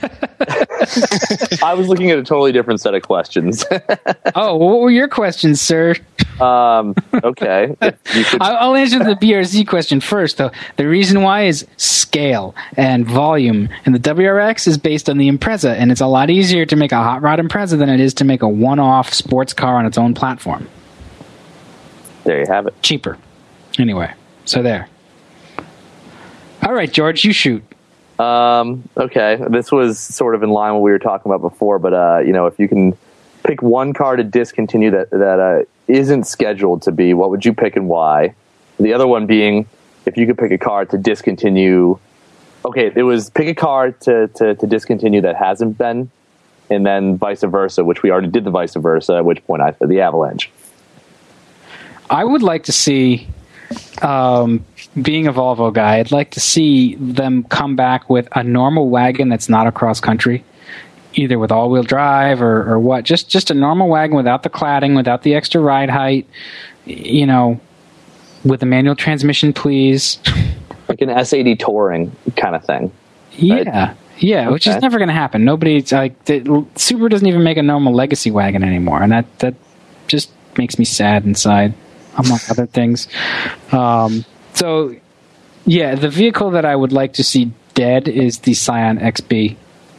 I was looking at a totally different set of questions. Oh, what were your questions, sir? Um, okay. You could... I'll answer the B R Z question first, though. The reason why is scale and volume. And the W R X is based on the Impreza, and it's a lot easier to make a hot rod Impreza than it is to make a one-off sports car on its own platform. There you have it. Cheaper. Anyway, so there. All right, George, you shoot. Um, okay. This was sort of in line with what we were talking about before, but, uh, you know, if you can pick one car to discontinue that, that, uh, isn't scheduled to be, what would you pick and why? The other one being, if you could pick a car to discontinue, okay, it was pick a car to, to, to discontinue that hasn't been, and then vice versa, which we already did the vice versa, at which point I said the Avalanche. I would like to see, um, being a Volvo guy, I'd like to see them come back with a normal wagon that's not a cross country, either with all-wheel drive or, or what. Just just a normal wagon without the cladding, without the extra ride height, you know, with a manual transmission, please. Like an S eighty Touring kind of thing. Yeah. Right? Yeah, okay. Which is never going to happen. Nobody's like, the, Subaru doesn't even make a normal legacy wagon anymore, and that, that just makes me sad inside, among other things. Um, so, yeah, the vehicle that I would like to see dead is the Scion X B.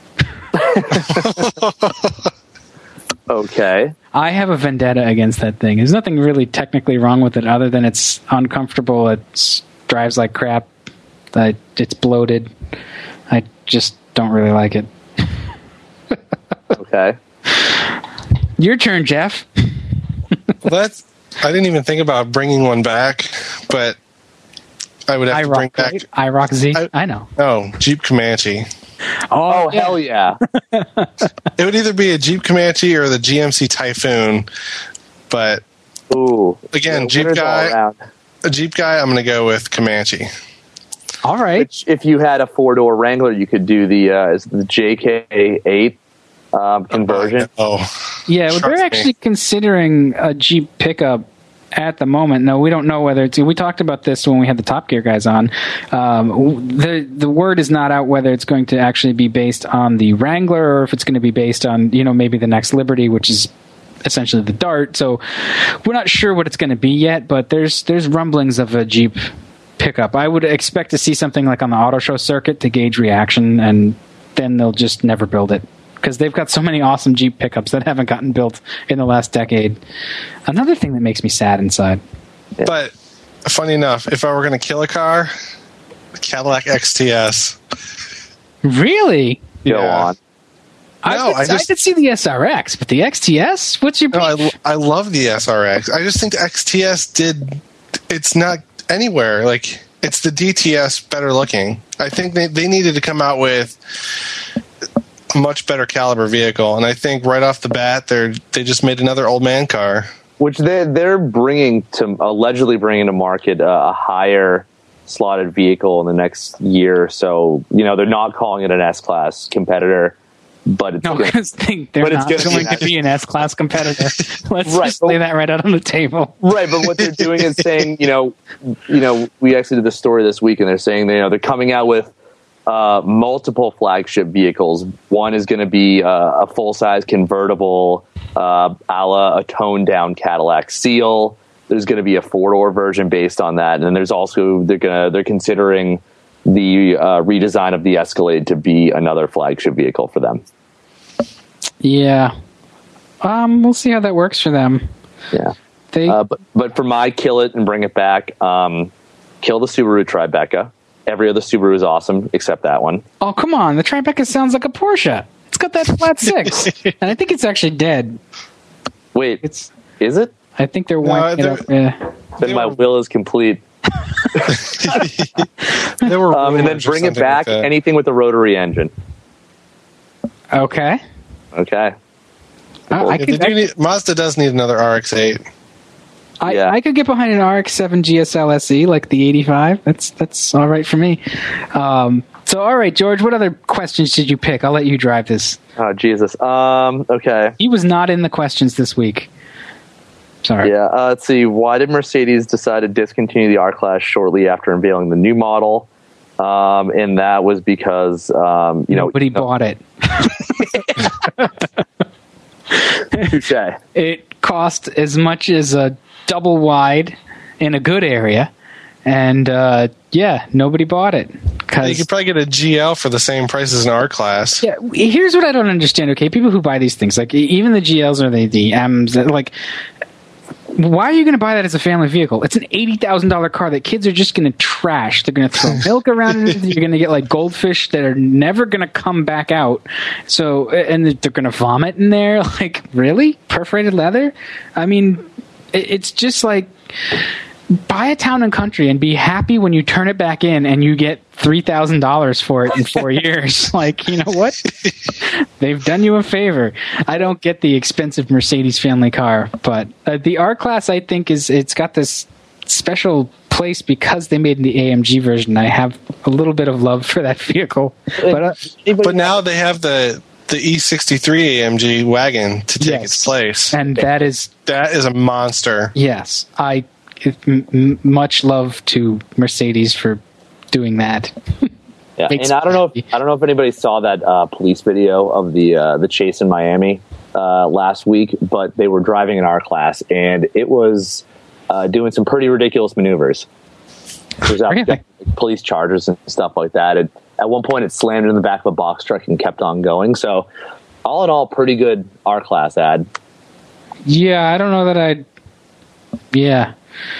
Okay. I have a vendetta against that thing. There's nothing really technically wrong with it other than it's uncomfortable. It drives like crap. I, it's bloated. I just don't really like it. Okay. Your turn, Jeff. Well, that's, I didn't even think about bringing one back, but I would have to bring back right? I ROC Z. I, I know. No, Jeep Comanche. Oh, oh yeah. Hell yeah. It would either be a Jeep Comanche or the G M C Typhoon, but ooh, again, yeah, Jeep guy. a Jeep guy, I'm going to go with Comanche. All right. Which, if you had a four door Wrangler, you could do the uh, is the J K eight um, conversion. Oh, yeah, well, they're actually me. considering a Jeep pickup at the moment. No, we don't know whether it's. We talked about this when we had the Top Gear guys on. Um, the the word is not out whether it's going to actually be based on the Wrangler or if it's going to be based on, you know, maybe the next Liberty, which is essentially the Dart. So we're not sure what it's going to be yet, but there's there's rumblings of a Jeep pickup. I would expect to see something like on the auto show circuit to gauge reaction, and then they'll just never build it because they've got so many awesome Jeep pickups that haven't gotten built in the last decade. Another thing that makes me sad inside. Yeah. But funny enough, if I were going to kill a car, Cadillac X T S. Really? Go yeah. on. I, no, could, I, just, I could see the S R X, but the X T S? What's your? No, I, I love the S R X. I just think the X T S did. It's not anywhere. Like, it's the D T S better looking. I think they, they needed to come out with a much better caliber vehicle, and I think right off the bat they're they just made another old man car, which they they're bringing to allegedly bringing to market uh, a higher slotted vehicle in the next year or so. You know, they're not calling it an S-Class competitor. But it's no, because they, they're not going to be an S-Class competitor. Let's right, just lay that right out on the table. Right, but what they're doing is saying, you know, you know, we actually did the story this week, and they're saying, you know, they're coming out with uh, multiple flagship vehicles. One is going to be uh, a full-size convertible, uh, a la a toned-down Cadillac Seal. There's going to be a four-door version based on that, and then there's also they're gonna they're considering the uh, redesign of the Escalade to be another flagship vehicle for them. Yeah. Um, we'll see how that works for them. Yeah. They, uh, but, but for my kill it and bring it back, um, kill the Subaru Tribeca. Every other Subaru is awesome except that one. Oh, come on. The Tribeca sounds like a Porsche. It's got that flat six. And I think it's actually dead. Wait, it's is it? I think they're winding no, it up. Yeah. Then my will is complete. there were um, and then bring it back like anything with a rotary engine. Okay. Okay. Uh, I could, do need, Mazda does need another R X eight. I, yeah. I could get behind an R X seven G S L S E like the eighty-five. That's that's all right for me. Um, so, all right, George, what other questions did you pick? I'll let you drive this. Oh, Jesus. Um, okay. He was not in the questions this week. Sorry. Yeah, uh, let's see. Why did Mercedes decide to discontinue the R-Class shortly after unveiling the new model? Um, and that was because, um, you know... Nobody you know, bought it. Touche. It cost as much as a double wide in a good area. And, uh, yeah, nobody bought it. Yeah, you could probably get a G L for the same price as an R-Class. Yeah, here's what I don't understand, okay? People who buy these things, like even the G Ls or the, the M's, like... Why are you going to buy that as a family vehicle? It's an eighty thousand dollars car that kids are just going to trash. They're going to throw milk around in it. You're going to get like goldfish that are never going to come back out. So, and they're going to vomit in there. Like, really? Perforated leather? I mean, it's just like, buy a Town and Country and be happy when you turn it back in and you get three thousand dollars for it in four years. Like, you know what? They've done you a favor. I don't get the expensive Mercedes family car, but uh, the R-Class, I think, is it's got this special place because they made the A M G version. I have a little bit of love for that vehicle. But, uh, but now they have the the E sixty-three A M G wagon to take yes. its place. And that is... That is a monster. Yes. I m- m- much love to Mercedes for doing that. Yeah, and I don't know if I don't know if anybody saw that uh, police video of the uh, the chase in Miami uh, last week, but they were driving an R-Class, and it was uh, doing some pretty ridiculous maneuvers. There's out really? police chargers and stuff like that. And at one point, it slammed in the back of a box truck and kept on going. So, all in all, pretty good R-Class ad. Yeah, I don't know that I'd... Yeah.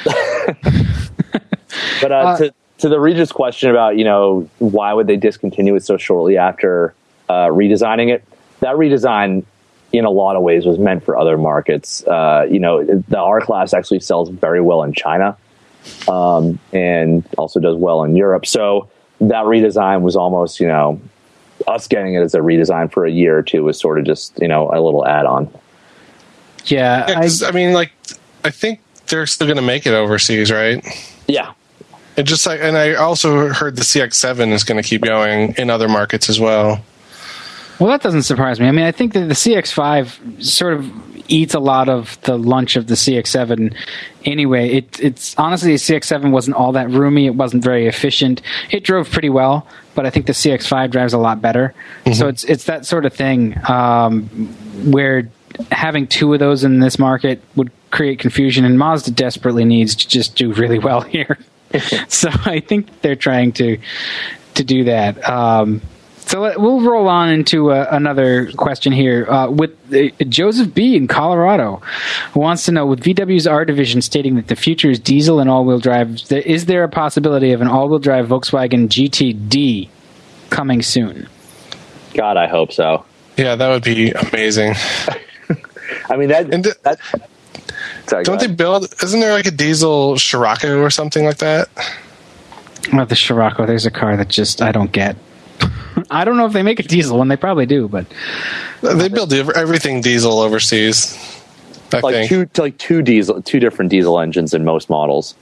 But uh, uh, to... To the Regis question about, you know, why would they discontinue it so shortly after uh, redesigning it? That redesign, in a lot of ways, was meant for other markets. Uh, you know, the R-Class actually sells very well in China um, and also does well in Europe. So that redesign was almost, you know, us getting it as a redesign for a year or two was sort of just, you know, a little add-on. Yeah. yeah I, I mean, like, I think they're still going to make it overseas, right? Yeah. It just like, and I also heard the C X seven is going to keep going in other markets as well. Well, that doesn't surprise me. I mean, I think that the C X five sort of eats a lot of the lunch of the C X seven anyway. It, it's honestly, the C X seven wasn't all that roomy. It wasn't very efficient. It drove pretty well, but I think the C X five drives a lot better. Mm-hmm. So it's it's that sort of thing um, where having two of those in this market would create confusion, and Mazda desperately needs to just do really well here. So I think they're trying to to do that. Um, So let, we'll roll on into uh, another question here. Uh, with uh, Joseph B. in Colorado wants to know, with V W's R division stating that the future is diesel and all-wheel drive, th- is there a possibility of an all-wheel drive Volkswagen G T D coming soon? God, I hope so. Yeah, that would be amazing. I mean, that... And th- that sorry, don't they build... Isn't there like a diesel Scirocco or something like that? Well, the Scirocco, there's a car that just I don't get. I don't know if they make a diesel one. They probably do, but they build everything diesel overseas. I like think. two, like two diesel, two different diesel engines in most models.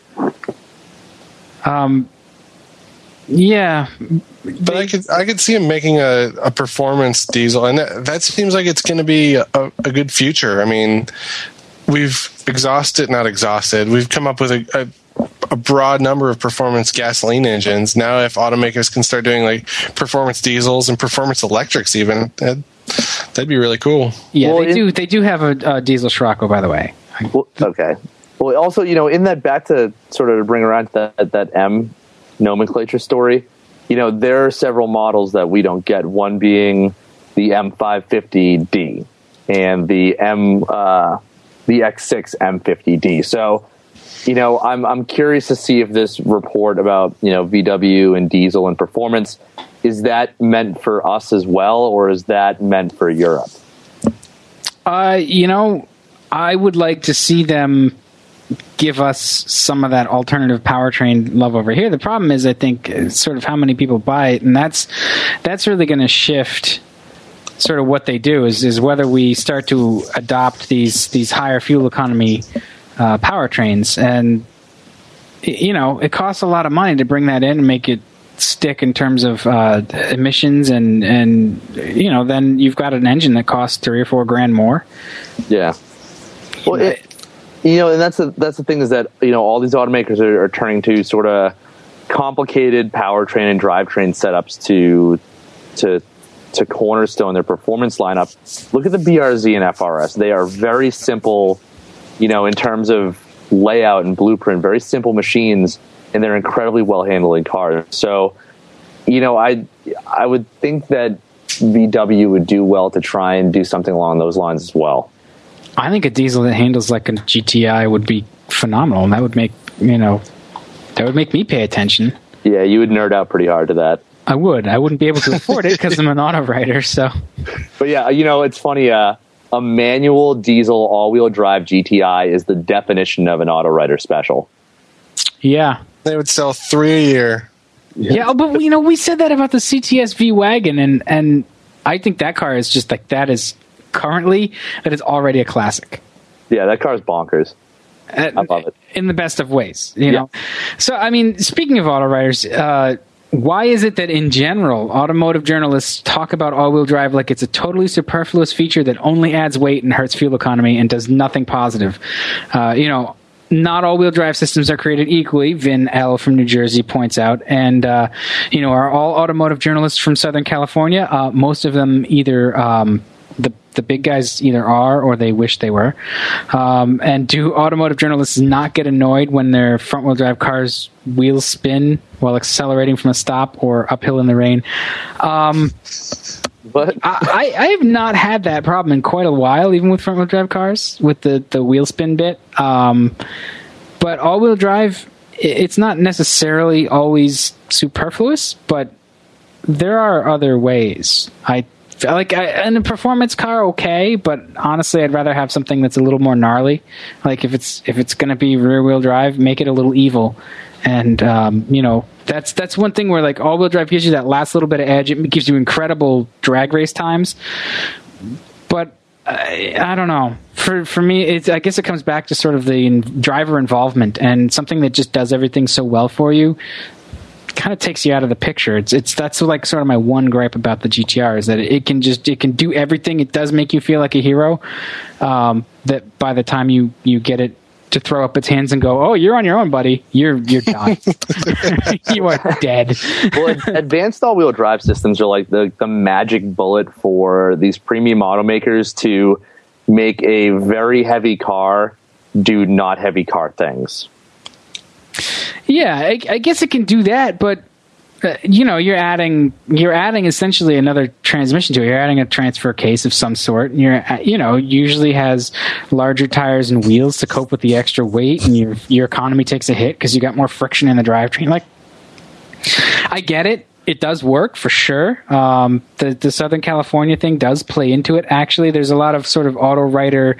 Um, yeah, but I could I could see them making a, a performance diesel, and that, that seems like it's going to be a, a good future. I mean, we've exhausted, not exhausted. We've come up with a. a a broad number of performance gasoline engines. Now if automakers can start doing like performance diesels and performance electrics even, that'd, that'd be really cool. Yeah, well, they in, do They do have a, a diesel Scirocco, by the way. Well, okay. Well, also, you know, in that, back to sort of bring around to that, that M nomenclature story, you know, there are several models that we don't get, one being the M five fifty D and the M, uh, the X six M fifty D. So, you know, I'm I'm curious to see if this report about, you know, V W and diesel and performance, is that meant for us as well, or is that meant for Europe? Uh, you know, I would like to see them give us some of that alternative powertrain love over here. The problem is, I think, sort of how many people buy it, and that's that's really going to shift sort of what they do, is is whether we start to adopt these these higher fuel economy Uh, powertrains. And you know, it costs a lot of money to bring that in and make it stick in terms of uh, emissions, and and you know, then you've got an engine that costs three or four grand more. Yeah. Well, it, you know, and that's the that's the thing, is that, you know, all these automakers are, are turning to sort of complicated powertrain and drivetrain setups to to to cornerstone their performance lineup. Look at the B R Z and F R S; they are very simple. You know, in terms of layout and blueprint, very simple machines, and they're incredibly well-handled cars. So, you know, I I would think that V W would do well to try and do something along those lines as well. I think a diesel that handles like a G T I would be phenomenal, and that would make, you know, that would make me pay attention. Yeah, you would nerd out pretty hard to that. I would. I wouldn't be able to afford it because I'm an auto writer, so. But yeah, you know, it's funny, uh, a manual diesel all-wheel drive G T I is the definition of an auto writer special. Yeah. They would sell three a year. Yeah, but you know, we said that about the C T S V wagon, and and I think that car is just like, that is currently, that is already a classic. Yeah, that car is bonkers. Uh, I love it. In the best of ways, you Yeah. know. So, I mean, speaking of auto writers, uh, why is it that in general automotive journalists talk about all-wheel drive like it's a totally superfluous feature that only adds weight and hurts fuel economy and does nothing positive? Uh, you know, not all-wheel drive systems are created equally, Vin L. from New Jersey points out. And, uh, you know, are all automotive journalists from Southern California? Uh, most of them either... Um, the the big guys either are or they wish they were. Um, and do automotive journalists not get annoyed when their front-wheel drive cars wheels spin while accelerating from a stop or uphill in the rain? Um, but I, I have not had that problem in quite a while, even with front-wheel drive cars, with the, the wheel spin bit. Um, but all-wheel drive, it's not necessarily always superfluous, but there are other ways. I Like, I, in a performance car, okay, but honestly, I'd rather have something that's a little more gnarly. Like, if it's if it's going to be rear-wheel drive, make it a little evil. And, um, you know, that's that's one thing where, like, all-wheel drive gives you that last little bit of edge. It gives you incredible drag race times. But, I, I don't know. for for me, it's, I guess it comes back to sort of the in, driver involvement, and something that just does everything so well for you kind of takes you out of the picture. It's it's that's like sort of my one gripe about the G T R is that it can just it can do everything. It does make you feel like a hero. Um, that by the time you you get it to throw up its hands and go, "Oh, you're on your own, buddy. You're you're done. You are dead." Well, advanced all-wheel drive systems are like the the magic bullet for these premium automakers to make a very heavy car do not heavy car things. Yeah, I, I guess it can do that, but uh, you know, you're adding you're adding essentially another transmission to it. You're adding a transfer case of some sort. And you're you know usually has larger tires and wheels to cope with the extra weight, and your your economy takes a hit because you got more friction in the drivetrain. Like, I get it. It does work for sure. Um, the the Southern California thing does play into it. Actually, there's a lot of sort of auto writer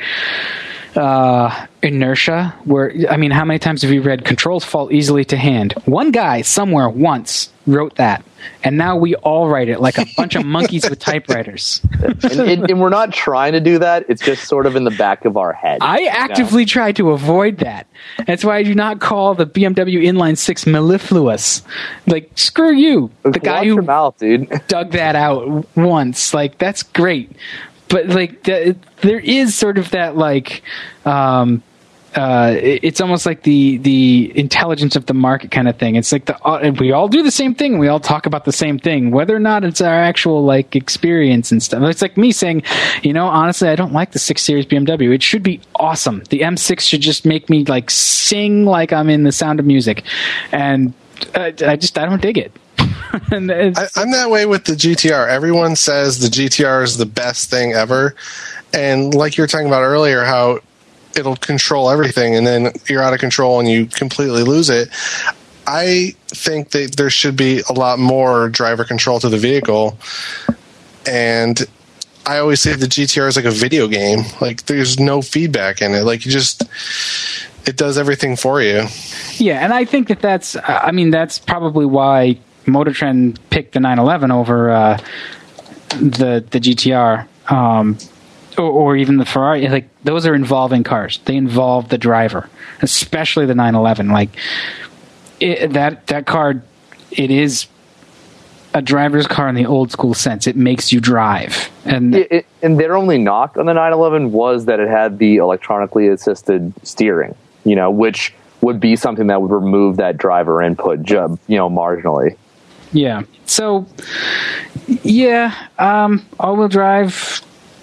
uh, inertia where, I mean, how many times have you read controls fall easily to hand? One guy somewhere once wrote that, and now we all write it like a bunch of monkeys with typewriters. and, and, and we're not trying to do that. It's just sort of in the back of our head. I actively you know? try to avoid that. That's why I do not call the B M W Inline six mellifluous. Like, screw you. The guy Watch who your mouth, dude. dug that out once. Like, that's great. But like the, there is sort of that like um, uh, it's almost like the the intelligence of the market kind of thing. It's like the uh, we all do the same thing. We all talk about the same thing, whether or not it's our actual like experience and stuff. It's like me saying, you know, honestly, I don't like the six Series B M W. It should be awesome. The M six should just make me like sing like I'm in The Sound of Music, and uh, I just I don't dig it. and I, I'm that way with the G T R. Everyone says the G T R is the best thing ever, and like you were talking about earlier, how it'll control everything, and then you're out of control and you completely lose it. I think that there should be a lot more driver control to the vehicle, and I always say the G T R is like a video game. Like, there's no feedback in it. Like, you just, it does everything for you. Yeah, and I think that that's, I mean, that's probably why Motor Trend picked the nine eleven over uh, the the G T R, um, or, or even the Ferrari. Like, those are involving cars. They involve the driver, especially the nine eleven. Like, it, that that car, it is a driver's car in the old school sense. It makes you drive, and it, it, and their only knock on the nine eleven was that it had the electronically assisted steering. You know, which would be something that would remove that driver input, you know, marginally. Yeah. So, yeah, um, all-wheel drive,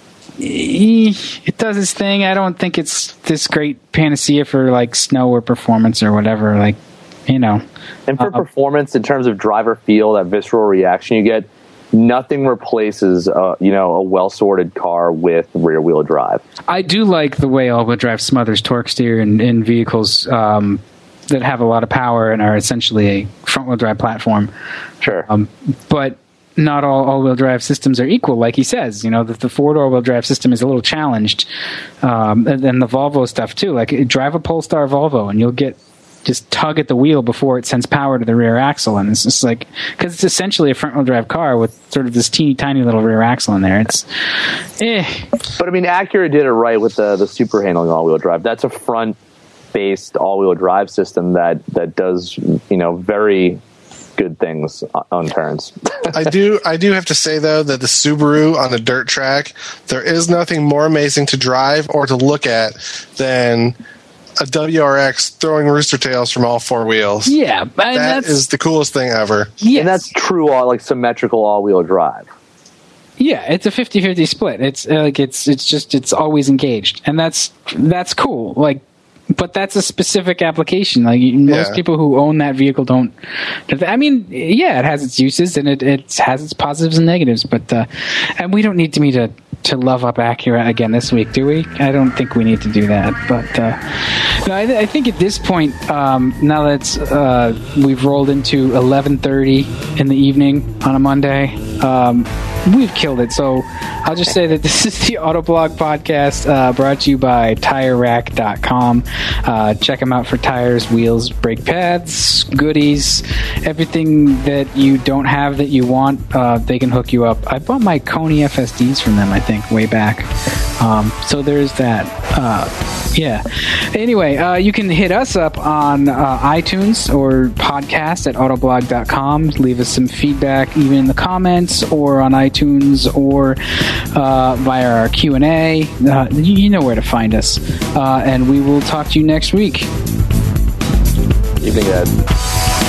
it does its thing. I don't think it's this great panacea for, like, snow or performance or whatever. Like, you know. And for uh, performance, in terms of driver feel, that visceral reaction you get, nothing replaces, uh, you know, a well-sorted car with rear-wheel drive. I do like the way all-wheel drive smothers torque steer in, in vehicles um, that have a lot of power and are essentially a front-wheel drive platform. Sure. Um, but not all all-wheel drive systems are equal, like he says. You know, the, the Ford all-wheel drive system is a little challenged. Um, and then the Volvo stuff, too. Like, drive a Polestar Volvo, and you'll get just tug at the wheel before it sends power to the rear axle. And it's just like, because it's essentially a front-wheel drive car with sort of this teeny tiny little rear axle in there. It's, eh. But, I mean, Acura did it right with the, the super handling all-wheel drive. That's a front-based all-wheel drive system that, that does, you know, very good things on turns. I do I do have to say, though, that the Subaru on a dirt track, there is nothing more amazing to drive or to look at than a W R X throwing rooster tails from all four wheels. Yeah, and that that's, is the coolest thing ever. Yes. And that's true, all like symmetrical all-wheel drive. Yeah, it's a fifty-fifty split. It's uh, like it's it's just it's always engaged, and that's that's cool. Like, but that's a specific application. Like, most Yeah. people who own that vehicle don't. I mean, yeah, it has its uses and it, it has its positives and negatives, but uh, and we don't need to me to. to love up Acura again this week, do we? I don't think we need to do that. But uh, no, I, th- I think at this point, um, now that uh, we've rolled into eleven thirty in the evening on a Monday, um, we've killed it. So I'll just say that this is the Autoblog podcast uh, brought to you by Tire Rack dot com. Uh, check them out for tires, wheels, brake pads, goodies, everything that you don't have that you want, uh, they can hook you up. I bought my Kony F S Ds from them, I think, way back. Um, so there's that. Uh, yeah. Anyway, uh, you can hit us up on uh, iTunes or podcast at autoblog dot com. Leave us some feedback even in the comments or on iTunes or uh, via our Q and A. Uh, you, you know where to find us. Uh, and we will talk to you next week. Evening, guys.